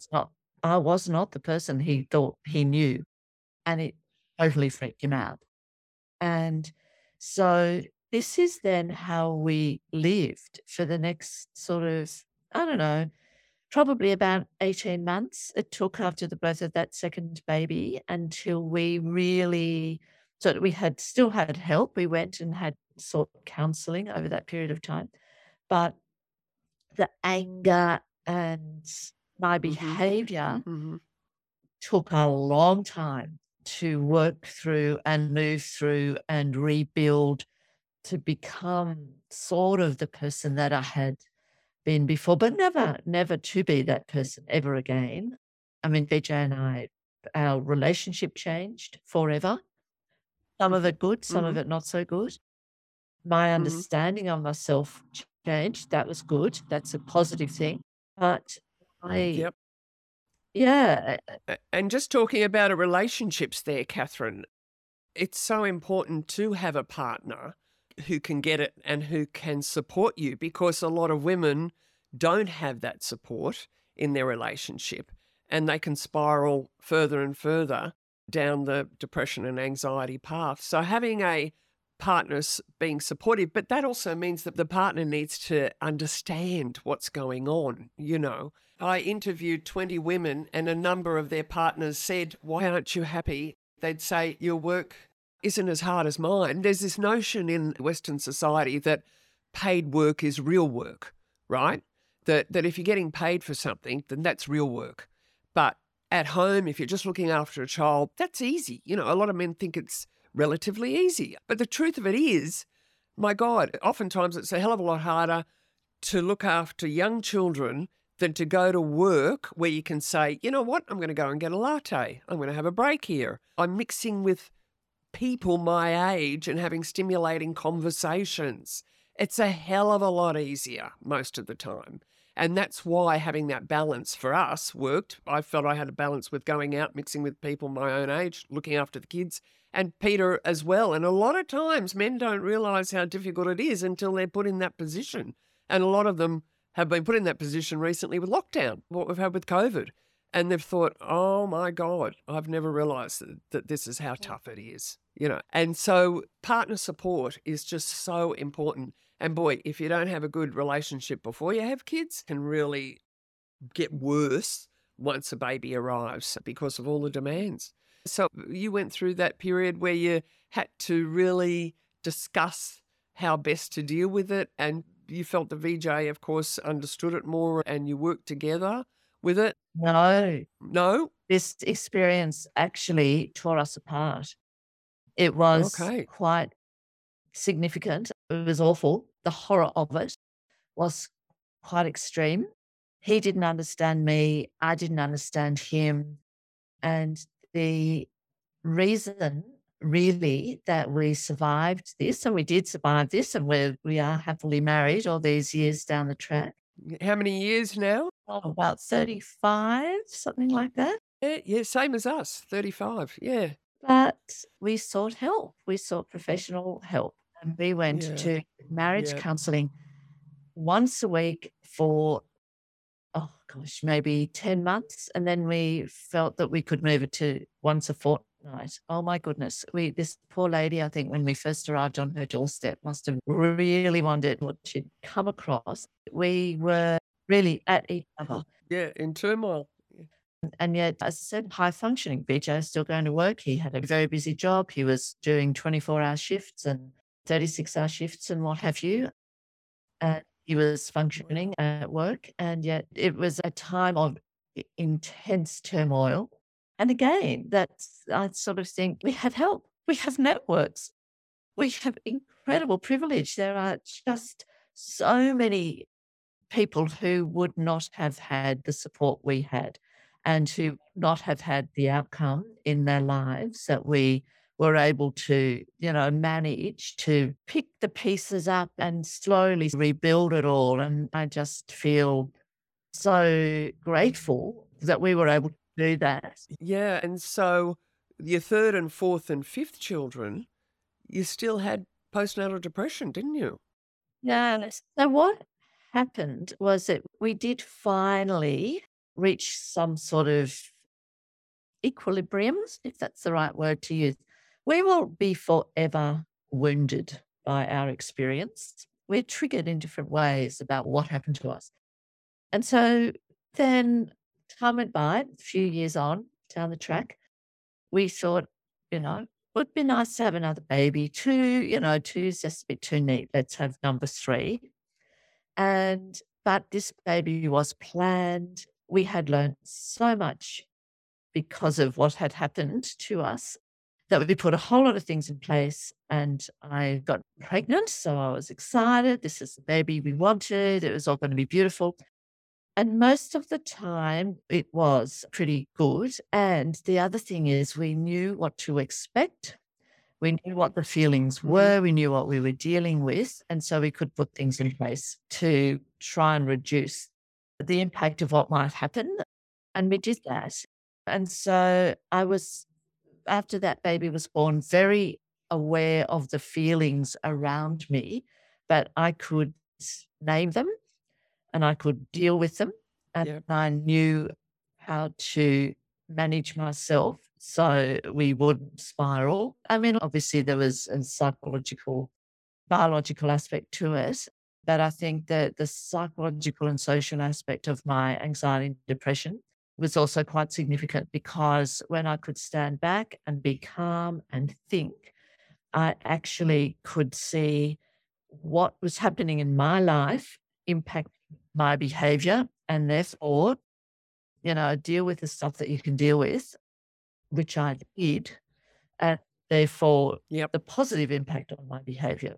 I was not the person he thought he knew. And it totally freaked him out. And so this is then how we lived for the next sort of, I don't know, probably about 18 months it took after the birth of that second baby until we really, so that we had still had help. We went and had sought counselling over that period of time. But the anger and my Mm-hmm. behaviour Mm-hmm. took a long time to work through and move through and rebuild to become sort of the person that I had been before, but never to be that person ever again. I mean, Vijay and I, our relationship changed forever. Some of it good, some Mm-hmm. of it not so good. My Mm-hmm. understanding of myself changed. That was good. That's a positive thing. But I, Yep. yeah, And just talking about relationships there, Catherine, it's so important to have a partner who can get it and who can support you, because a lot of women don't have that support in their relationship and they can spiral further and further down the depression and anxiety path. So having a partner's being supportive, but that also means that the partner needs to understand what's going on, you know. I interviewed 20 women and a number of their partners said, "Why aren't you happy?" They'd say, "Your work isn't as hard as mine." There's this notion in Western society that paid work is real work, right? That if you're getting paid for something, then that's real work. But at home, if you're just looking after a child, that's easy. You know, a lot of men think it's relatively easy. But the truth of it is, my God, oftentimes it's a hell of a lot harder to look after young children than to go to work where you can say, "You know what, I'm going to go and get a latte. I'm going to have a break here. I'm mixing with people my age and having stimulating conversations." It's a hell of a lot easier most of the time. And that's why having that balance for us worked. I felt I had a balance with going out, mixing with people my own age, looking after the kids, and Peter as well. And a lot of times men don't realize how difficult it is until they're put in that position. And a lot of them have been put in that position recently with lockdown, what we've had with COVID. And they've thought, "Oh my God, I've never realized that this is how tough it is," you know. And so partner support is just so important. And boy, if you don't have a good relationship before you have kids, it can really get worse once a baby arrives because of all the demands. So you went through that period where you had to really discuss how best to deal with it, and you felt the VJ, of course, understood it more and you worked together with it. no, No? this experience actually tore us apart. It was Okay. quite significant. It was awful. The horror of it was quite extreme. He didn't understand me. I didn't understand him. And the reason really that we survived this, and we did survive this, and we are happily married all these years down the track. How many years now? Oh, about 35, something like that. Yeah, yeah, same as us, 35. Yeah. But we sought help. We sought professional help. And we went Yeah. to marriage Yeah. counselling once a week for, oh gosh, maybe 10 months. And then we felt that we could move it to once a fortnight. Oh my goodness. This poor lady, I think when we first arrived on her doorstep, must have really wondered what she'd come across. We were really at each other. Yeah, in turmoil. Yeah. And yet, as I said, high functioning. BJ is still going to work. He had a very busy job. He was doing 24-hour shifts and 36-hour shifts and what have you. And he was Wow. functioning at work. And yet it was a time of intense turmoil. And again, that's, I sort of think we have help. We have networks. We have incredible privilege. There are just so many people who would not have had the support we had and who would not have had the outcome in their lives that we were able to, manage to pick the pieces up and slowly rebuild it all. And I just feel so grateful that we were able to do that. Yeah, and so your third and fourth and fifth children, you still had postnatal depression, didn't you? Yeah. So what happened was that we did finally reach some sort of equilibrium, if that's the right word to use. We will be forever wounded by our experience. We're triggered in different ways about what happened to us. And so then time went by, a few years on down the track, we thought, would be nice to have another baby. Two's just a bit too neat. Let's have number three. But this baby was planned. We had learned so much because of what had happened to us that we put a whole lot of things in place, and I got pregnant. So I was excited. This is the baby we wanted. It was all going to be beautiful. And most of the time it was pretty good. And the other thing is we knew what to expect. We knew what the feelings were. We knew what we were dealing with. And so we could put things in place to try and reduce the impact of what might happen. And we did that. And so I was, after that baby was born, very aware of the feelings around me, but I could name them and I could deal with them. And Yep. I knew how to manage myself so we wouldn't spiral. I mean, obviously there was a biological aspect to it, but I think that the psychological and social aspect of my anxiety and depression was also quite significant, because when I could stand back and be calm and think, I actually could see what was happening in my life impact my behavior, and therefore, deal with the stuff that you can deal with, which I did, and therefore Yep. the positive impact on my behavior,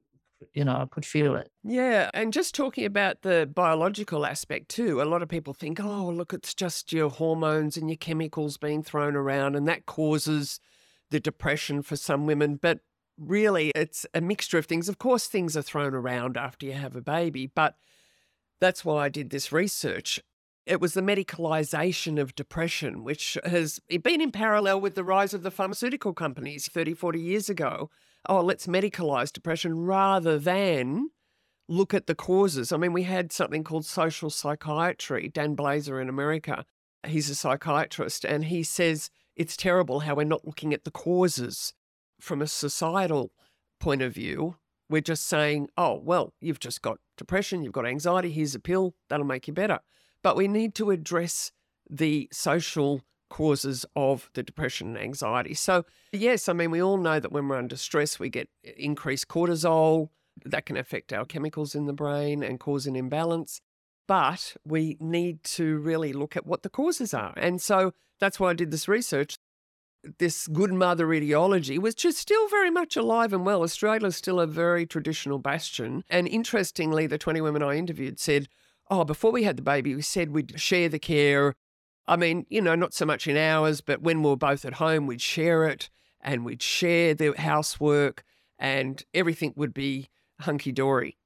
I could feel it. Yeah. And just talking about the biological aspect too, a lot of people think, oh, look, it's just your hormones and your chemicals being thrown around, and that causes the depression for some women. But really, it's a mixture of things. Of course, things are thrown around after you have a baby, but that's why I did this research. It was the medicalisation of depression, which has been in parallel with the rise of the pharmaceutical companies 30, 40 years ago. Oh, let's medicalise depression rather than look at the causes. I mean, we had something called social psychiatry. Dan Blazer in America, he's a psychiatrist, and he says it's terrible how we're not looking at the causes from a societal point of view. We're just saying, oh, well, you've just got depression, you've got anxiety, here's a pill, that'll make you better. But we need to address the social causes of the depression and anxiety. So, yes, I mean, we all know that when we're under stress, we get increased cortisol. That can affect our chemicals in the brain and cause an imbalance. But we need to really look at what the causes are. And so that's why I did this research. This good mother ideology, which is still very much alive and well. Australia's still a very traditional bastion. And interestingly, the 20 women I interviewed said, oh, before we had the baby, we said we'd share the care. I mean, not so much in hours, but when we were both at home, we'd share it and we'd share the housework and everything would be hunky-dory.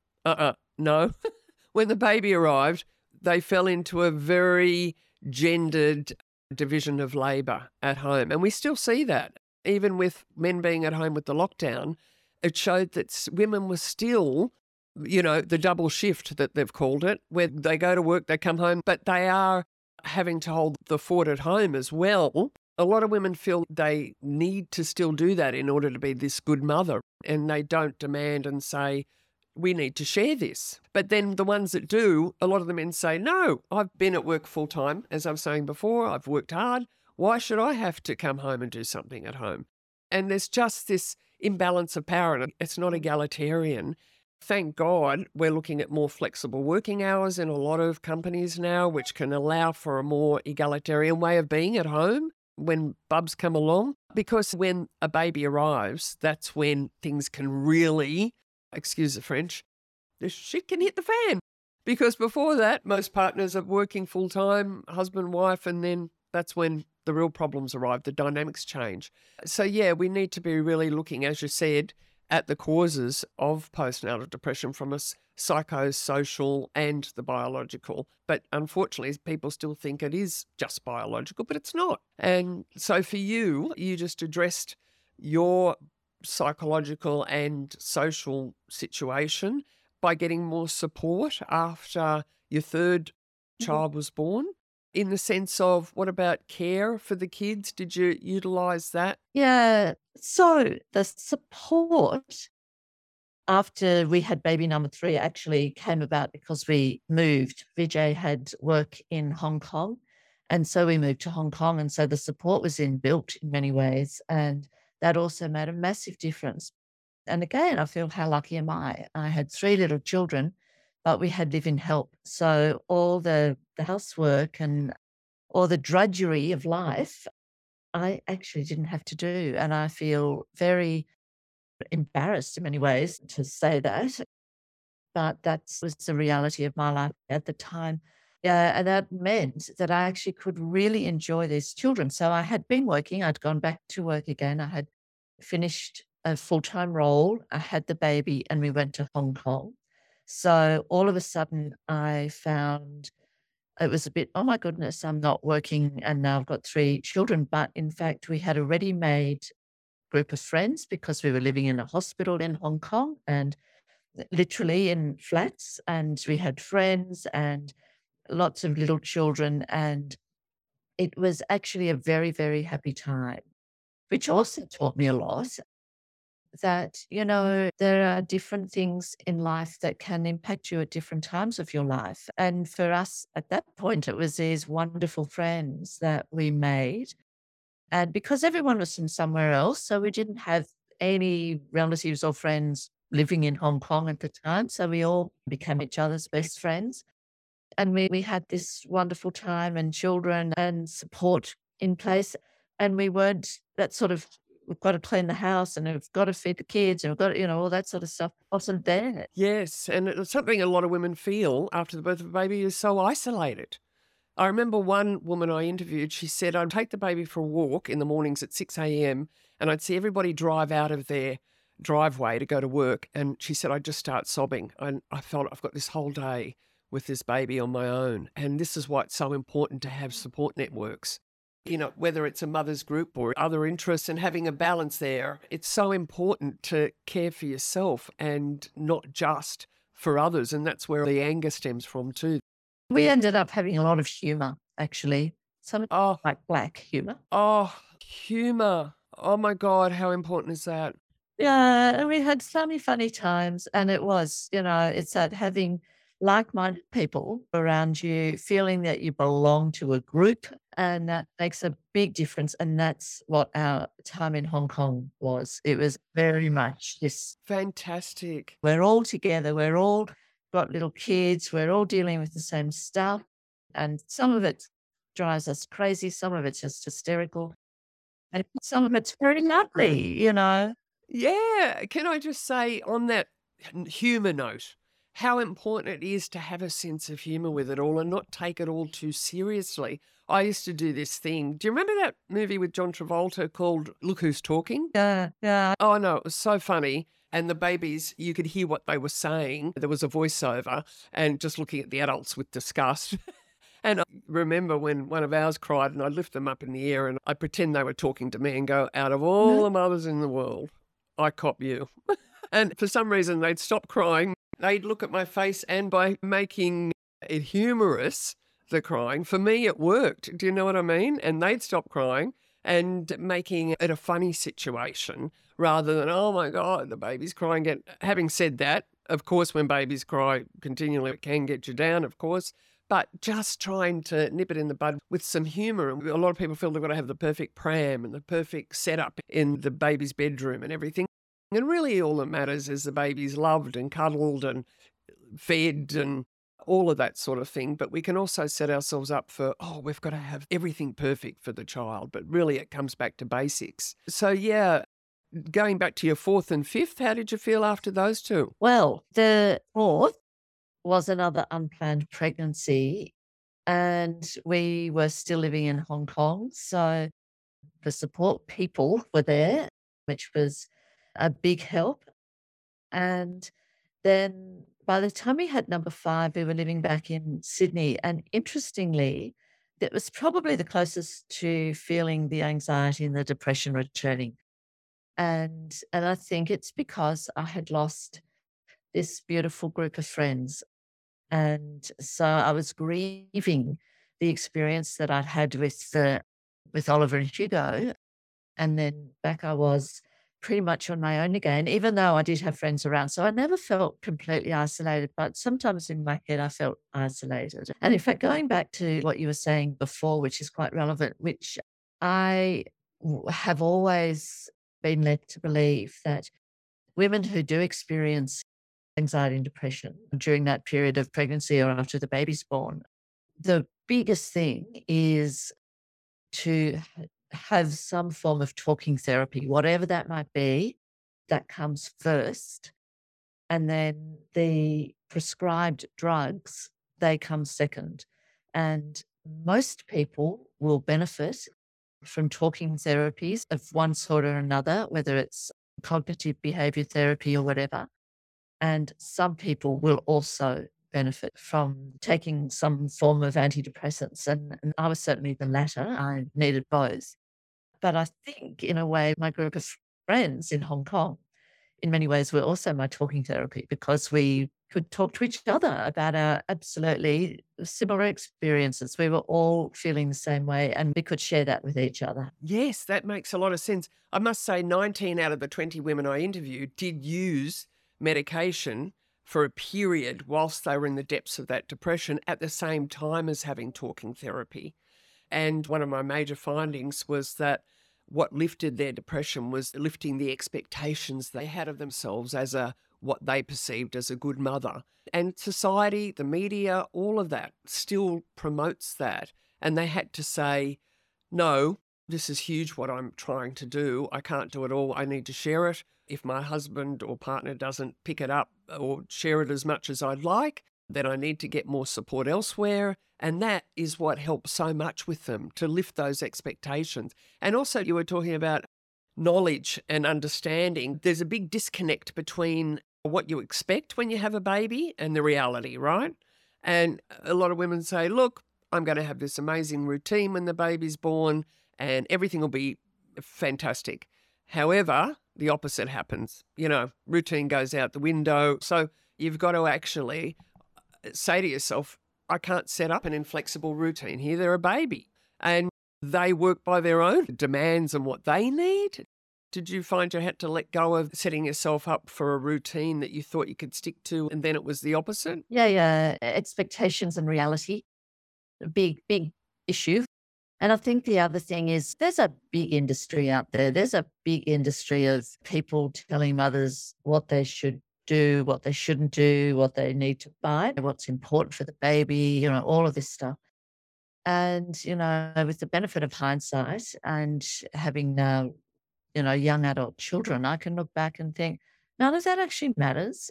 No. When the baby arrived, they fell into a very gendered division of labour at home. And we still see that. Even with men being at home with the lockdown, it showed that women were still, the double shift that they've called it, where they go to work, they come home, but they are having to hold the fort at home as well. A lot of women feel they need to still do that in order to be this good mother, and they don't demand and say, we need to share this. But then the ones that do, a lot of the men say, no, I've been at work full time. As I was saying before, I've worked hard. Why should I have to come home and do something at home? And there's just this imbalance of power, and it's not egalitarian. Thank God we're looking at more flexible working hours in a lot of companies now, which can allow for a more egalitarian way of being at home when bubs come along. Because when a baby arrives, that's when things can really, excuse the French, the shit can hit the fan. Because before that, most partners are working full time, husband, wife, and then that's when the real problems arrive, the dynamics change. So yeah, we need to be really looking, as you said, at the causes of postnatal depression from a psychosocial and the biological. But unfortunately, people still think it is just biological, but it's not. And so for you, you just addressed your psychological and social situation by getting more support after your third child was born. In the sense of, what about care for the kids? Did you utilise that? Yeah. So the support after we had baby number 3, it actually came about because we moved. Vijay had work in Hong Kong, and so we moved to Hong Kong, and so the support was inbuilt in many ways, and that also made a massive difference. And again, I feel, how lucky am I? I had 3 little children, but we had live-in help. So all the housework and all the drudgery of life, I actually didn't have to do, and I feel very embarrassed in many ways to say that, but that was the reality of my life at the time. Yeah, and that meant that I actually could really enjoy these children. So I had been working, I'd gone back to work again. I had finished a full-time role, I had the baby, and we went to Hong Kong. So all of a sudden, I found it was a bit, oh my goodness, I'm not working and now I've got 3 children. But in fact, we had a ready-made group of friends because we were living in a hospital in Hong Kong and literally in flats. And we had friends and lots of little children. And it was actually a very, very happy time, which also taught me a lot that, there are different things in life that can impact you at different times of your life. And for us at that point, it was these wonderful friends that we made. And because everyone was from somewhere else, so we didn't have any relatives or friends living in Hong Kong at the time. So we all became each other's best friends. And we had this wonderful time and children and support in place. And we weren't that sort of, we've got to clean the house and we've got to feed the kids and we've got, all that sort of stuff wasn't there. Yes, and it's something a lot of women feel after the birth of a baby is so isolated. I remember one woman I interviewed, she said, I'd take the baby for a walk in the mornings at 6 a.m. and I'd see everybody drive out of their driveway to go to work. And she said, I'd just start sobbing. And I felt I've got this whole day with this baby on my own. And this is why it's so important to have support networks. Whether it's a mother's group or other interests and having a balance there, it's so important to care for yourself and not just for others. And that's where the anger stems from too. We ended up having a lot of humor, actually. Some Oh, like black humor. humor. Oh my God, how important is that? Yeah, and we had so many funny times, and it was, it's that having like-minded people around you, feeling that you belong to a group, and that makes a big difference. And that's what our time in Hong Kong was. It was very much this, Fantastic. we're all together, we're all got little kids, we're all dealing with the same stuff, and some of it drives us crazy, some of it's just hysterical, and some of it's very lovely. Yeah. Can I just say on that humour note, how important it is to have a sense of humour with it all and not take it all too seriously. I used to do this thing. Do you remember that movie with John Travolta called Look Who's Talking? Yeah, yeah. Oh, no, it was so funny. And the babies, you could hear what they were saying. There was a voiceover and just looking at the adults with disgust. And I remember when one of ours cried and I'd lift them up in the air and I'd pretend they were talking to me and go, out of all the mothers in the world, I cop you. And for some reason, they'd stop crying. They'd look at my face, and by making it humorous, the crying, for me, it worked. Do you know what I mean? And they'd stop crying and making it a funny situation rather than, oh my God, the baby's crying. And having said that, of course, when babies cry continually, it can get you down, of course. But just trying to nip it in the bud with some humour. A lot of people feel they've got to have the perfect pram and the perfect setup in the baby's bedroom and everything. And really all that matters is the baby's loved and cuddled and fed and all of that sort of thing. But we can also set ourselves up for, we've got to have everything perfect for the child. But really it comes back to basics. So yeah, going back to your 4th and 5th, how did you feel after those 2? Well, the 4th was another unplanned pregnancy, and we were still living in Hong Kong. So the support people were there, which was a big help. And then by the time we had number 5, we were living back in Sydney. And interestingly, that was probably the closest to feeling the anxiety and the depression returning. And I think it's because I had lost this beautiful group of friends. And so I was grieving the experience that I'd had with Oliver and Hugo. And then back I was pretty much on my own again, even though I did have friends around. So I never felt completely isolated, but sometimes in my head I felt isolated. And in fact, going back to what you were saying before, which is quite relevant, which I have always been led to believe that women who do experience anxiety and depression during that period of pregnancy or after the baby's born, the biggest thing is to have some form of talking therapy, whatever that might be, that comes first. And then the prescribed drugs, they come second. And most people will benefit from talking therapies of one sort or another, whether it's cognitive behavior therapy or whatever. And some people will also benefit from taking some form of antidepressants. And I was certainly the latter. I needed both. But I think, in a way, my group of friends in Hong Kong, in many ways, were also my talking therapy because we could talk to each other about our absolutely similar experiences. We were all feeling the same way and we could share that with each other. Yes, that makes a lot of sense. I must say 19 out of the 20 women I interviewed did use medication for a period whilst they were in the depths of that depression at the same time as having talking therapy. And one of my major findings was that what lifted their depression was lifting the expectations they had of themselves as what they perceived as a good mother. And society, the media, all of that still promotes that. And they had to say, no, this is huge what I'm trying to do. I can't do it all. I need to share it. If my husband or partner doesn't pick it up or share it as much as I'd like, then I need to get more support elsewhere. And that is what helps so much with them to lift those expectations. And also, you were talking about knowledge and understanding. There's a big disconnect between what you expect when you have a baby and the reality, right? And a lot of women say, look, I'm going to have this amazing routine when the baby's born and everything will be fantastic. However, the opposite happens. Routine goes out the window. So you've got to actually say to yourself, I can't set up an inflexible routine here. They're a baby and they work by their own demands and what they need. Did you find you had to let go of setting yourself up for a routine that you thought you could stick to and then it was the opposite? Yeah. Expectations and reality, a big issue. And I think the other thing is there's a big industry out there. There's a big industry of people telling mothers what they should do, what they shouldn't do, what they need to buy, what's important for the baby, all of this stuff. And, with the benefit of hindsight and having now, young adult children, I can look back and think, none of that actually matters.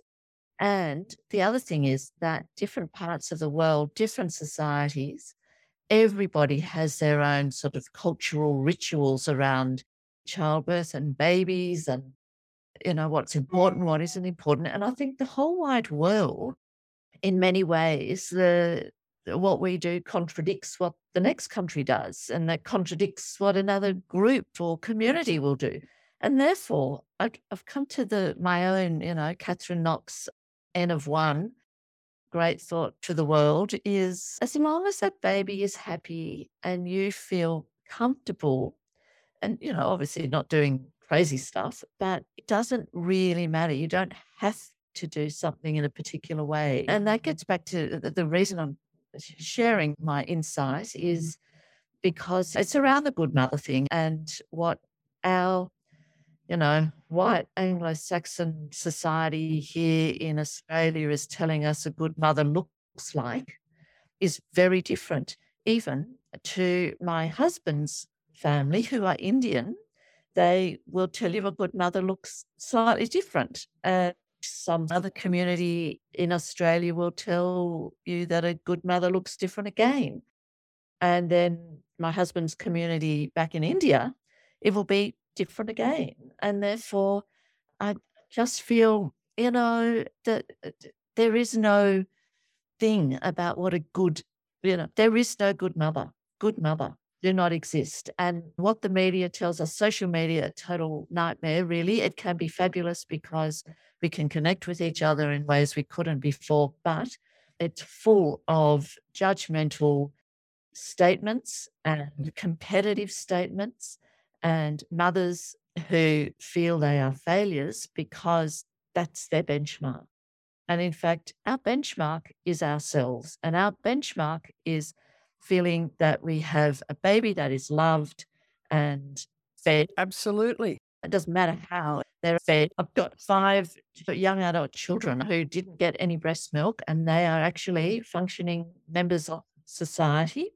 And the other thing is that different parts of the world, different societies, everybody has their own sort of cultural rituals around childbirth and babies and, what's important, what isn't important. And I think the whole wide world, in many ways, what we do contradicts what the next country does, and that contradicts what another group or community will do. And therefore, I've come to my own, Catherine Knox N of one, great thought to the world is as long as that baby is happy and you feel comfortable and, obviously not doing crazy stuff, but it doesn't really matter. You don't have to do something in a particular way. And that gets back to the reason I'm sharing my insight is because it's around the good mother thing and what our white Anglo-Saxon society here in Australia is telling us a good mother looks like is very different, even to my husband's family, who are Indian. They will tell you a good mother looks slightly different. Some other community in Australia will tell you that a good mother looks different again. And then my husband's community back in India, it will be different again. And therefore, I just feel, that there is no thing about what a good, there is no good mother. Good mother do not exist. And what the media tells us, social media, a total nightmare, really. It can be fabulous because we can connect with each other in ways we couldn't before, but it's full of judgmental statements and competitive statements and mothers who feel they are failures because that's their benchmark. And in fact, our benchmark is ourselves, and our benchmark is feeling that we have a baby that is loved and fed. Absolutely. It doesn't matter how they're fed. I've got 5 young adult children who didn't get any breast milk, and they are actually functioning members of society.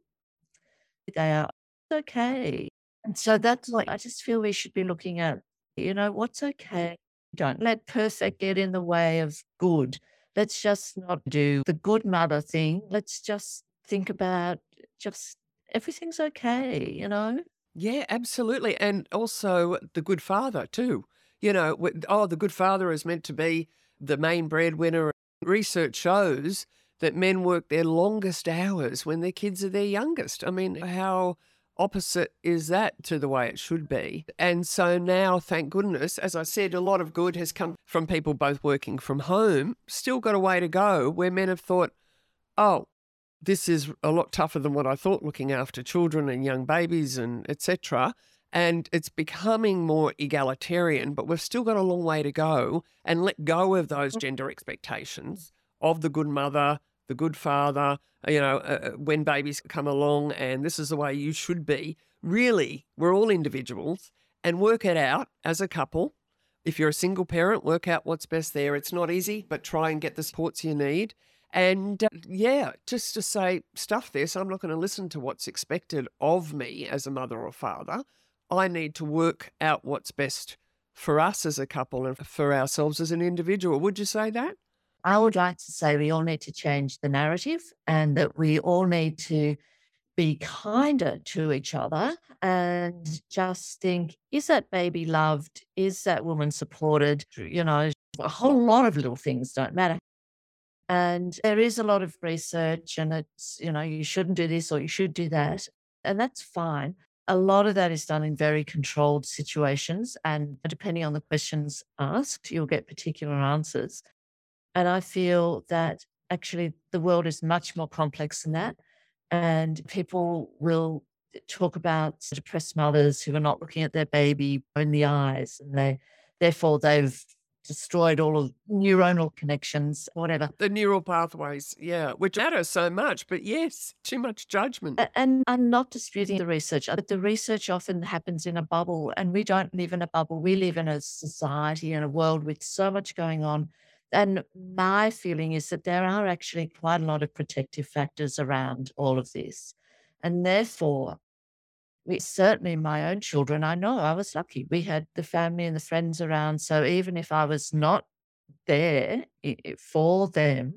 They are okay. And so that's like, I just feel we should be looking at, what's okay. Don't let perfect get in the way of good. Let's just not do the good mother thing. Let's just think about just everything's okay. Yeah, absolutely. And also the good father, too. The good father is meant to be the main breadwinner. Research shows that men work their longest hours when their kids are their youngest. I mean, how opposite is that to the way it should be? And so now, thank goodness, as I said, a lot of good has come from people both working from home. Still got a way to go where men have thought, oh, this is a lot tougher than what I thought, looking after children and young babies and etc. And it's becoming more egalitarian, but we've still got a long way to go and let go of those gender expectations of the good mother, the good father, when babies come along and this is the way you should be. Really, we're all individuals and work it out as a couple. If you're a single parent, work out what's best there. It's not easy, but try and get the supports you need. And just to say, stuff this, I'm not going to listen to what's expected of me as a mother or father. I need to work out what's best for us as a couple and for ourselves as an individual. Would you say that? I would like to say we all need to change the narrative and that we all need to be kinder to each other and just think, is that baby loved? Is that woman supported? A whole lot of little things don't matter. And there is a lot of research and it's, you shouldn't do this or you should do that. And that's fine. A lot of that is done in very controlled situations. And depending on the questions asked, you'll get particular answers. And I feel that actually the world is much more complex than that. And people will talk about depressed mothers who are not looking at their baby in the eyes and therefore they've destroyed all of neuronal connections, whatever. The neural pathways, yeah, which matter so much, but yes, too much judgment. And I'm not disputing the research, but the research often happens in a bubble, and we don't live in a bubble. We live in a society and a world with so much going on. And my feeling is that there are actually quite a lot of protective factors around all of this. And therefore, certainly my own children, I know I was lucky. We had the family and the friends around. So even if I was not there for them,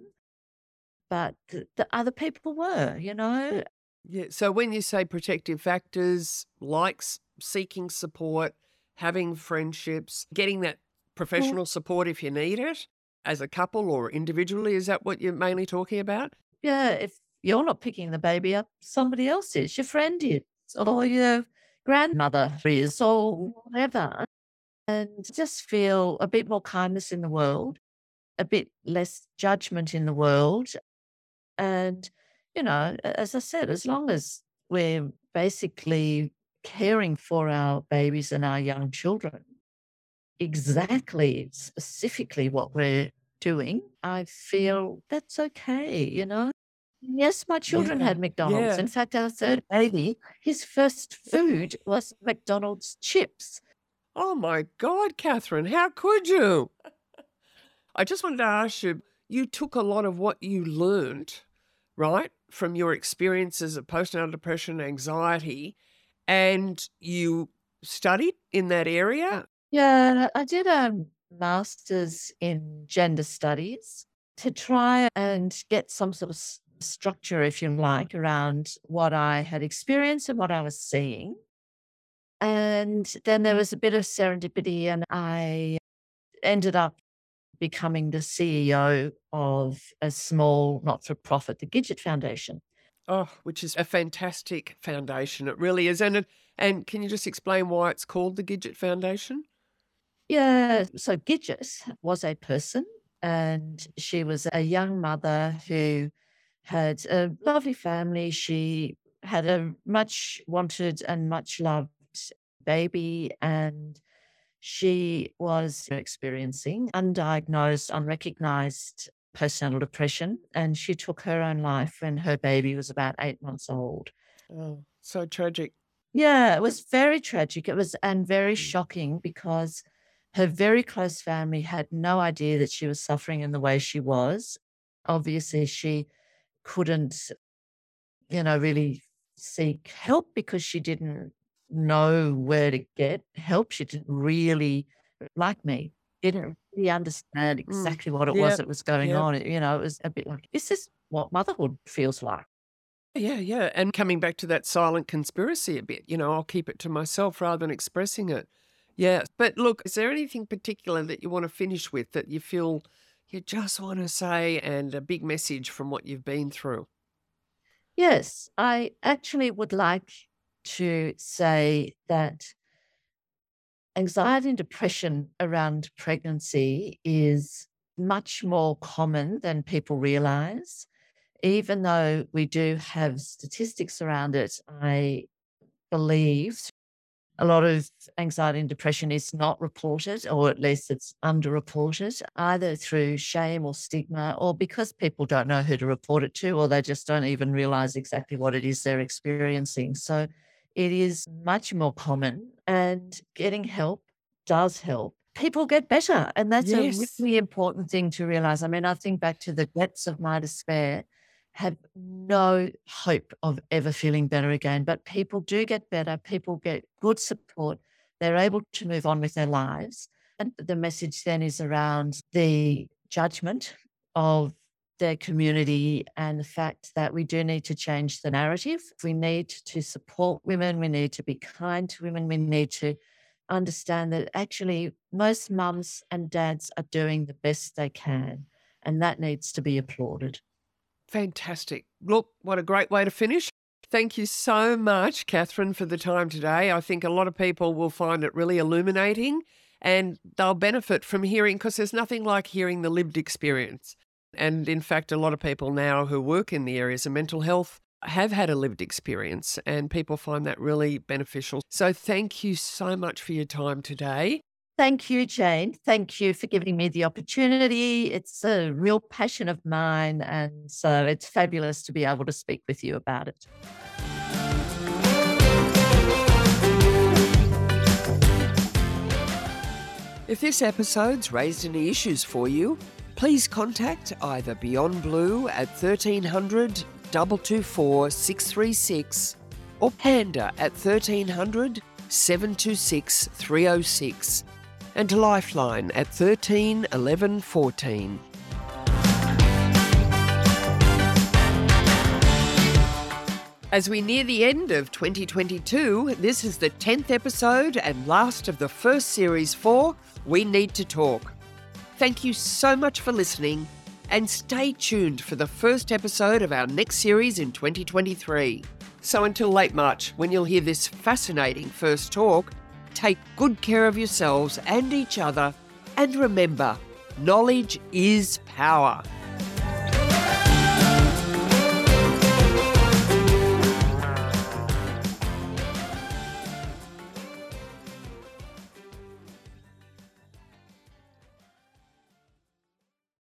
but the other people were. Yeah. So when you say protective factors, like seeking support, having friendships, getting that professional support if you need it as a couple or individually, is that what you're mainly talking about? Yeah, if you're not picking the baby up, somebody else is. Your friend is, or your grandmother is, or whatever. And just feel a bit more kindness in the world, a bit less judgment in the world. And, as I said, as long as we're basically caring for our babies and our young children, exactly, specifically what we're doing, I feel that's okay. Yes, my children Yeah. had McDonald's. Yeah. In fact, our third baby, his first food was McDonald's chips. Oh my God, Catherine, how could you? I just wanted to ask you, you took a lot of what you learned, right, from your experiences of postnatal depression, anxiety, and you studied in that area? Yeah, I did a master's in gender studies to try and get some sort of structure, if you like, around what I had experienced and what I was seeing. And then there was a bit of serendipity, and I ended up becoming the CEO of a small not for profit, the Gidget Foundation. Oh, which is a fantastic foundation. It really is. And can you just explain why it's called the Gidget Foundation? Yeah. So Gidget was a person, and she was a young mother who had a lovely family. She had a much wanted and much loved baby, and She was experiencing undiagnosed, unrecognized postnatal depression, and she took her own life when her baby was about 8 months old. Oh, so tragic. Yeah, it was very tragic. It was and very Mm. shocking because her very close family had no idea that she was suffering in the way she was. Obviously, she couldn't, really seek help because she didn't know where to get help. She didn't really, like me, didn't really understand Mm. exactly what it was Yep. that was going Yep. on. It was a bit like, this is what motherhood feels like. Yeah, yeah. And coming back to that silent conspiracy a bit, I'll keep it to myself rather than expressing it. Yeah. But look, is there anything particular that you want to finish with that you feel you just want to say and a big message from what you've been through? Yes, I actually would like to say that anxiety and depression around pregnancy is much more common than people realize. Even though we do have statistics around it, I believe a lot of anxiety and depression is not reported, or at least it's underreported, either through shame or stigma, or because people don't know who to report it to, or they just don't even realize exactly what it is they're experiencing. So it is much more common, and getting help does help. People get better, and that's a Yes. really important thing to realize. I mean, I think back to the depths of my despair, had no hope of ever feeling better again. But people do get better. People get good support. They're able to move on with their lives. And the message then is around the judgment of their community and the fact that we do need to change the narrative. We need to support women. We need to be kind to women. We need to understand that actually most mums and dads are doing the best they can. And that needs to be applauded. Fantastic. Look, what a great way to finish. Thank you so much, Catherine, for the time today. I think a lot of people will find it really illuminating and they'll benefit from hearing, because there's nothing like hearing the lived experience. And in fact, a lot of people now who work in the areas of mental health have had a lived experience, and people find that really beneficial. So thank you so much for your time today. Thank you, Jane. Thank you for giving me the opportunity. It's a real passion of mine. And so it's fabulous to be able to speak with you about it. If this episode's raised any issues for you, please contact either Beyond Blue at 1300 224 636 or Panda at 1300 726 306 and Lifeline at 13 11 14. As we near the end of 2022, this is the 10th episode and last of the first series for We Need to Talk. Thank you so much for listening, and stay tuned for the first episode of our next series in 2023. So until late March, when you'll hear this fascinating first talk, take good care of yourselves and each other, and remember, knowledge is power.